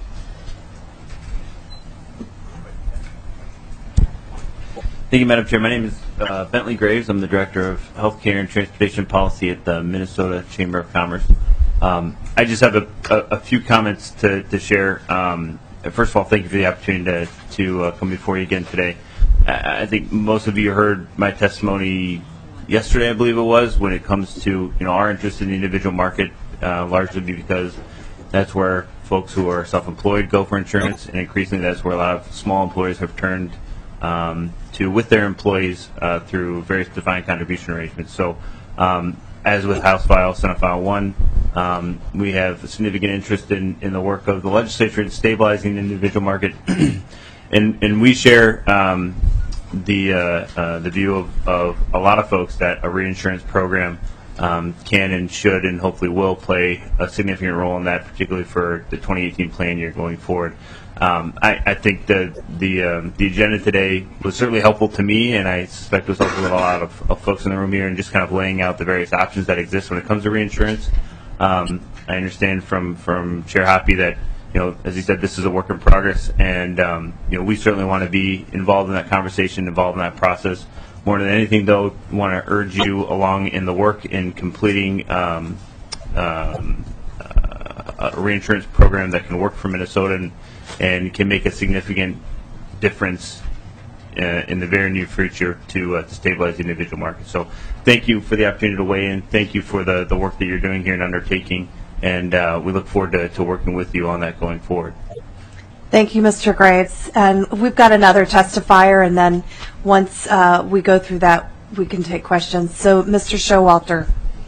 S20: Thank you, Madam Chair. My name is uh, Bentley Graves. I'm the Director of Healthcare and Transportation Policy at the Minnesota Chamber of Commerce. Um, I just have a, a, a few comments to, to share. Um, First of all, thank you for the opportunity to, to uh, come before you again today. I, I think most of you heard my testimony yesterday, I believe it was, when it comes to you know our interest in the individual market, uh, largely because that's where folks who are self-employed go for insurance, and increasingly that's where a lot of small employers have turned um, to with their employees uh, through various defined contribution arrangements. So, um, as with House File, Senate File one, um, we have a significant interest in, in the work of the legislature in stabilizing the individual market, and and we share um, the uh, uh, the view of, of a lot of folks that a reinsurance program um, can and should and hopefully will play a significant role in that, particularly for the twenty eighteen plan year going forward. Um, I, I think the the um, the agenda today was certainly helpful to me, and I suspect it was helpful to a lot of, of folks in the room here, and just kind of laying out the various options that exist when it comes to reinsurance. Um, I understand from from Chair Hoppe that you know, as he said, this is a work in progress, and um, you know, we certainly want to be involved in that conversation, involved in that process. More than anything, though, we want to urge you along in the work in completing um, um, uh, a reinsurance program that can work for Minnesota and, and can make a significant difference uh, in the very near future to, uh, to stabilize the individual market. So thank you for the opportunity to weigh in. Thank you for the, the work that you're doing here and undertaking, and uh, we look forward to, to working with you on that going forward.
S1: Thank you, Mister Graves. And we've got another testifier, and then once uh, we go through that, we can take questions. So, Mister Showalter.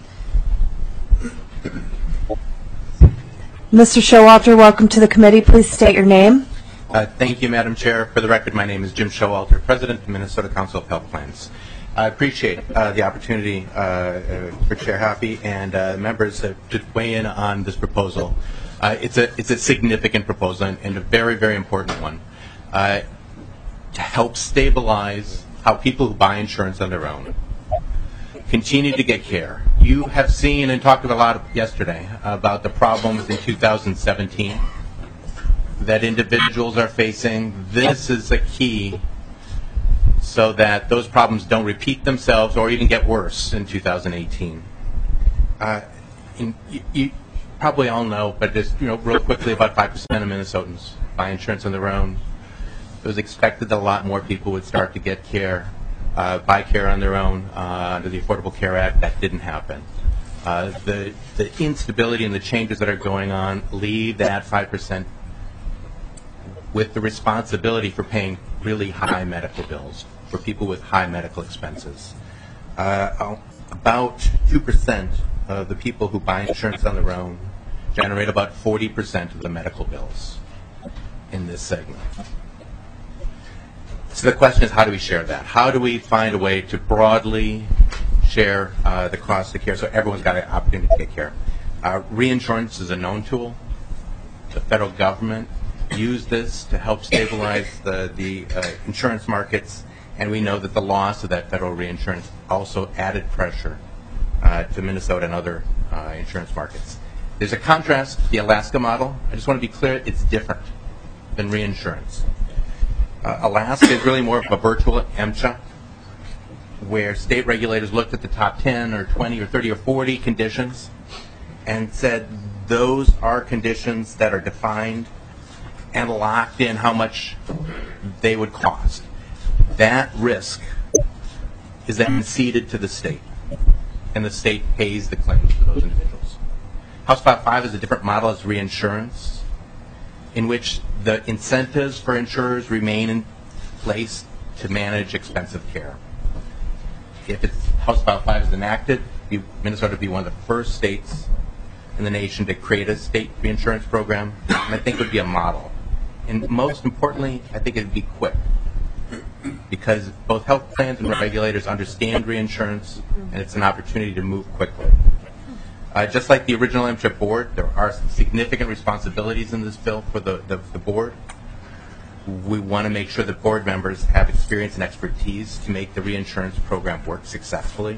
S1: Mister Showalter, welcome to the committee. Please state your name.
S21: Uh, thank you, Madam Chair. For the record, my name is Jim Showalter, President of the Minnesota Council of Health Plans. I appreciate uh, the opportunity uh, uh, for Chair Hoppe and uh, members uh, to weigh in on this proposal. Uh, it's a it's a significant proposal and, and a very, very important one uh, to help stabilize how people who buy insurance on their own continue to get care. You have seen and talked a lot yesterday about the problems in two thousand seventeen that individuals are facing. This is a key so that those problems don't repeat themselves or even get worse in two thousand eighteen. Uh, in, you, you probably all know, but just you know, real quickly, about five percent of Minnesotans buy insurance on their own. It was expected that a lot more people would start to get care, uh, buy care on their own uh, under the Affordable Care Act. That didn't happen. Uh, the the instability and the changes that are going on leave that five percent with the responsibility for paying really high medical bills for people with high medical expenses. Uh, about two percent of the people who buy insurance on their own generate about forty percent of the medical bills in this segment. So the question is, how do we share that? How do we find a way to broadly share uh, the cost of care so everyone's got an opportunity to take care? Uh, reinsurance is a known tool. The federal government used this to help stabilize the, the uh, insurance markets, and we know that the loss of that federal reinsurance also added pressure uh, to Minnesota and other uh, insurance markets. There's a contrast to the Alaska model. I just want to be clear, it's different than reinsurance. Uh, Alaska is really more of a virtual MCHA, where state regulators looked at the top ten or twenty or thirty or forty conditions and said those are conditions that are defined and locked in how much they would cost. That risk is then ceded to the state, and the state pays the claims for those individuals. House File five is a different model as reinsurance, in which the incentives for insurers remain in place to manage expensive care. If it's, House File five is enacted, Minnesota would be one of the first states in the nation to create a state reinsurance program, and I think it would be a model. And most importantly, I think it would be quick, because both health plans and regulators understand reinsurance, and it's an opportunity to move quickly. Uh, just like the original MCHA board, there are significant responsibilities in this bill for the, the, the board. We want to make sure that board members have experience and expertise to make the reinsurance program work successfully.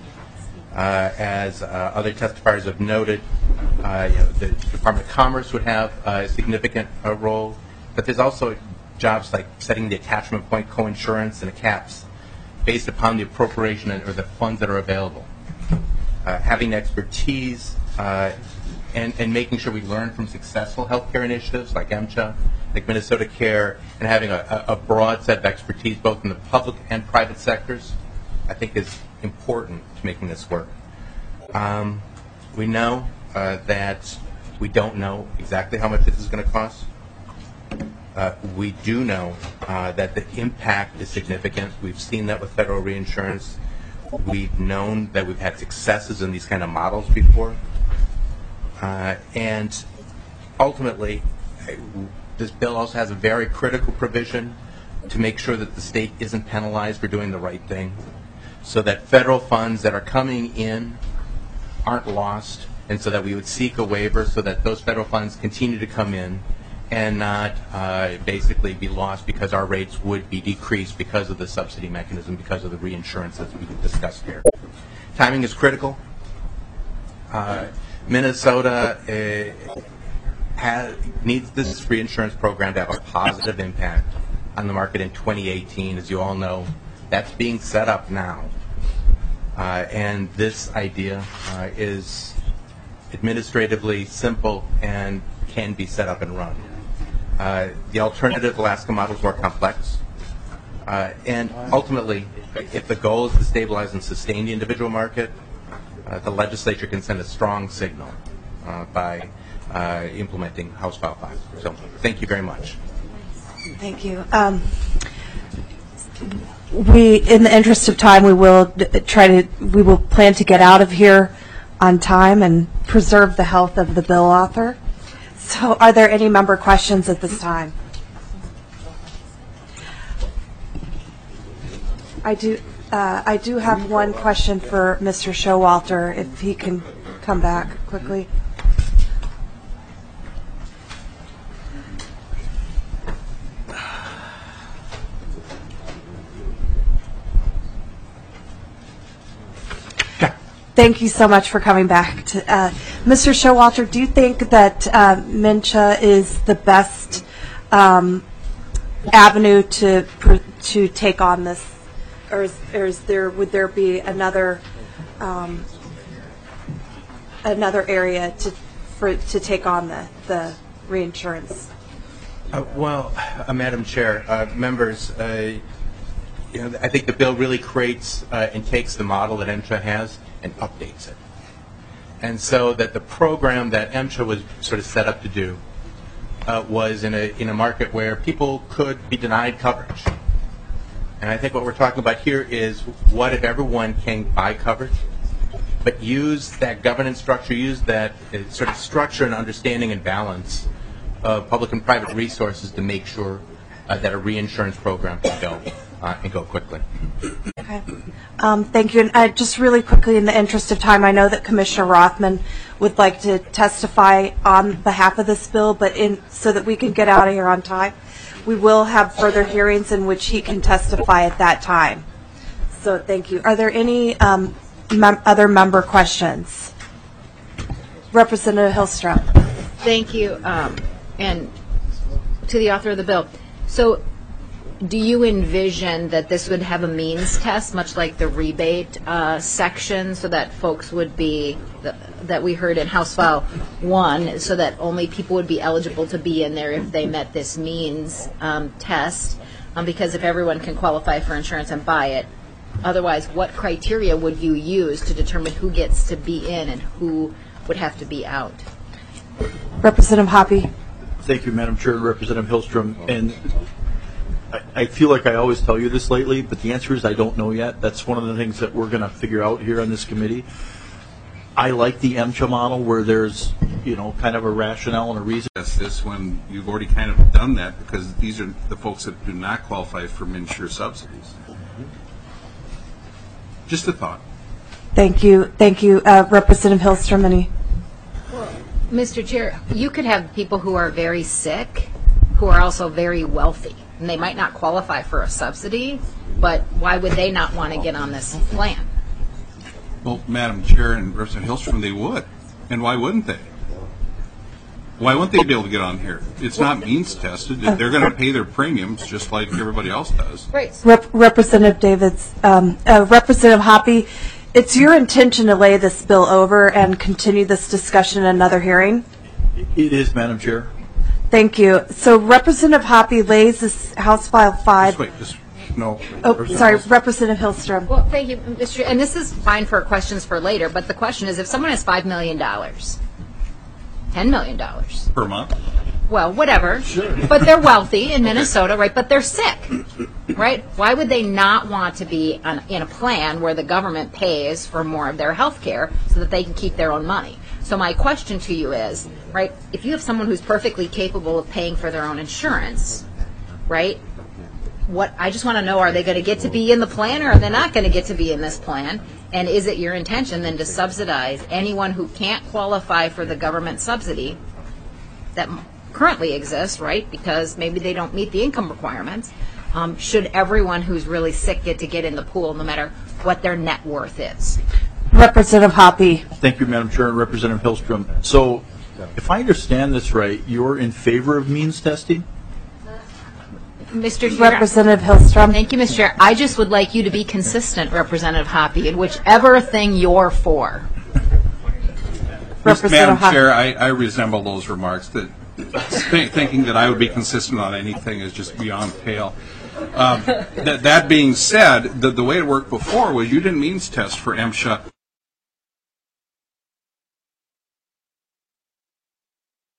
S21: Uh, as uh, other testifiers have noted, uh, you know, the Department of Commerce would have a significant uh, role, but there's also jobs like setting the attachment point coinsurance and the caps based upon the appropriation or the funds that are available. Uh, having expertise uh, and, and making sure we learn from successful healthcare initiatives like MCHA, like Minnesota Care, and having a, a broad set of expertise both in the public and private sectors, I think is important to making this work. Um, we know uh, that we don't know exactly how much this is going to cost. Uh, we do know uh, that the impact is significant. We've seen that with federal reinsurance. We've known that we've had successes in these kind of models before. Uh, and ultimately, this bill also has a very critical provision to make sure that the state isn't penalized for doing the right thing, so that federal funds that are coming in aren't lost, and so that we would seek a waiver so that those federal funds continue to come in and not uh, basically be lost because our rates would be decreased because of the subsidy mechanism, because of the reinsurance that we discussed here. Timing is critical. Uh, Minnesota uh, has, needs this reinsurance program to have a positive impact on the market in twenty eighteen. As you all know, that's being set up now. Uh, and this idea uh, is administratively simple and can be set up and run. Uh, the alternative Alaska model is more complex. Uh, and ultimately, if the goal is to stabilize and sustain the individual market, uh, the legislature can send a strong signal uh, by uh, implementing House File five. So thank you very much.
S1: Thank you. Um, we, in the interest of time, we will d- try to, we will plan to get out of here on time and preserve the health of the bill author. So are there any member questions at this time? I do, uh, I do have one question for Mister Showalter, if he can come back quickly. Thank you so much for coming back. To, uh, Mister Showalter, do you think that uh, MNCHA is the best um, avenue to pr- to take on this, or is, or is there would there be another um, another area to for to take on the the reinsurance?
S21: Uh, well, uh, Madam Chair, uh, members, uh, you know, I think the bill really creates uh, and takes the model that MCHA has and updates it. And so that the program that MCHA was sort of set up to do uh, was in a in a market where people could be denied coverage. And I think what we're talking about here is, what if everyone can buy coverage, but use that governance structure, use that uh, sort of structure and understanding and balance of public and private resources to make sure uh, that a reinsurance program can go uh, and go quickly.
S1: Okay. Um, thank you. And uh, just really quickly, in the interest of time, I know that Commissioner Rothman would like to testify on behalf of this bill, but in so that we can get out of here on time, we will have further hearings in which he can testify at that time. So thank you. Are there any um, mem other member questions? Representative Hillstrom.
S17: Thank you, um, and to the author of the bill. So, do you envision that this would have a means test, much like the rebate uh, section, so that folks would be, the, that we heard in House File one, so that only people would be eligible to be in there if they met this means um, test? Um, because if everyone can qualify for insurance and buy it, otherwise, what criteria would you use to determine who gets to be in and who would have to be out?
S1: Representative Hoppe.
S15: Thank you, Madam Chair, and Representative Hillstrom. And I, I feel like I always tell you this lately, but the answer is I don't know yet. That's one of the things that we're going to figure out here on this committee. I like the MCHA model where there's, you know, kind of a rationale and a reason.
S7: That's this when you've already kind of done that, because these are the folks that do not qualify for MNsure subsidies. Just a thought.
S1: Thank you. Thank you. Uh, Representative Hillstrom, any?
S17: Mister Chair, you could have people who are very sick who are also very wealthy, and they might not qualify for a subsidy, but why would they not want to get on this plan?
S7: Well, Madam Chair and Representative Hillstrom, they would. And why wouldn't they? Why wouldn't they be able to get on here? It's not means tested. They're going to pay their premiums just like everybody else does.
S17: Right.
S1: Rep Representative Davids, um, uh, Representative Hoppe, it's your intention to lay this bill over and continue this discussion in another hearing?
S15: It is, Madam Chair.
S1: Thank you. So Representative Hoppe lays this House File five.
S7: Just wait, just, no.
S1: Oh, sorry, Representative Hillstrom.
S17: Well, thank you, Mister And this is fine for questions for later, but the question is, if someone has five million dollars, ten million dollars.
S7: Per month?
S17: Well, whatever. Sure. But they're wealthy in Minnesota, right? But they're sick, right? Why would they not want to be on, in a plan where the government pays for more of their health care so that they can keep their own money? So my question to you is, right, if you have someone who's perfectly capable of paying for their own insurance, right, what I just want to know, are they going to get to be in the plan, or are they not going to get to be in this plan? And is it your intention then to subsidize anyone who can't qualify for the government subsidy that currently exists, right, because maybe they don't meet the income requirements? Um, should everyone who's really sick get to get in the pool, no matter what their net worth is?
S1: Representative Hoppe.
S15: Thank you, Madam Chair, and Representative Hillstrom. So, if I understand this right, you're in favor of means testing?
S17: Mister Chair,
S1: Representative Hillstrom.
S17: Thank you, Mister Chair. I just would like you to be consistent, Representative Hoppe, in whichever thing you're for.
S7: Madam Chair, I, I resemble those remarks. That th thinking that I would be consistent on anything is just beyond pale. Um, that, that being said, the, the way it worked before was you didn't means test for MSHA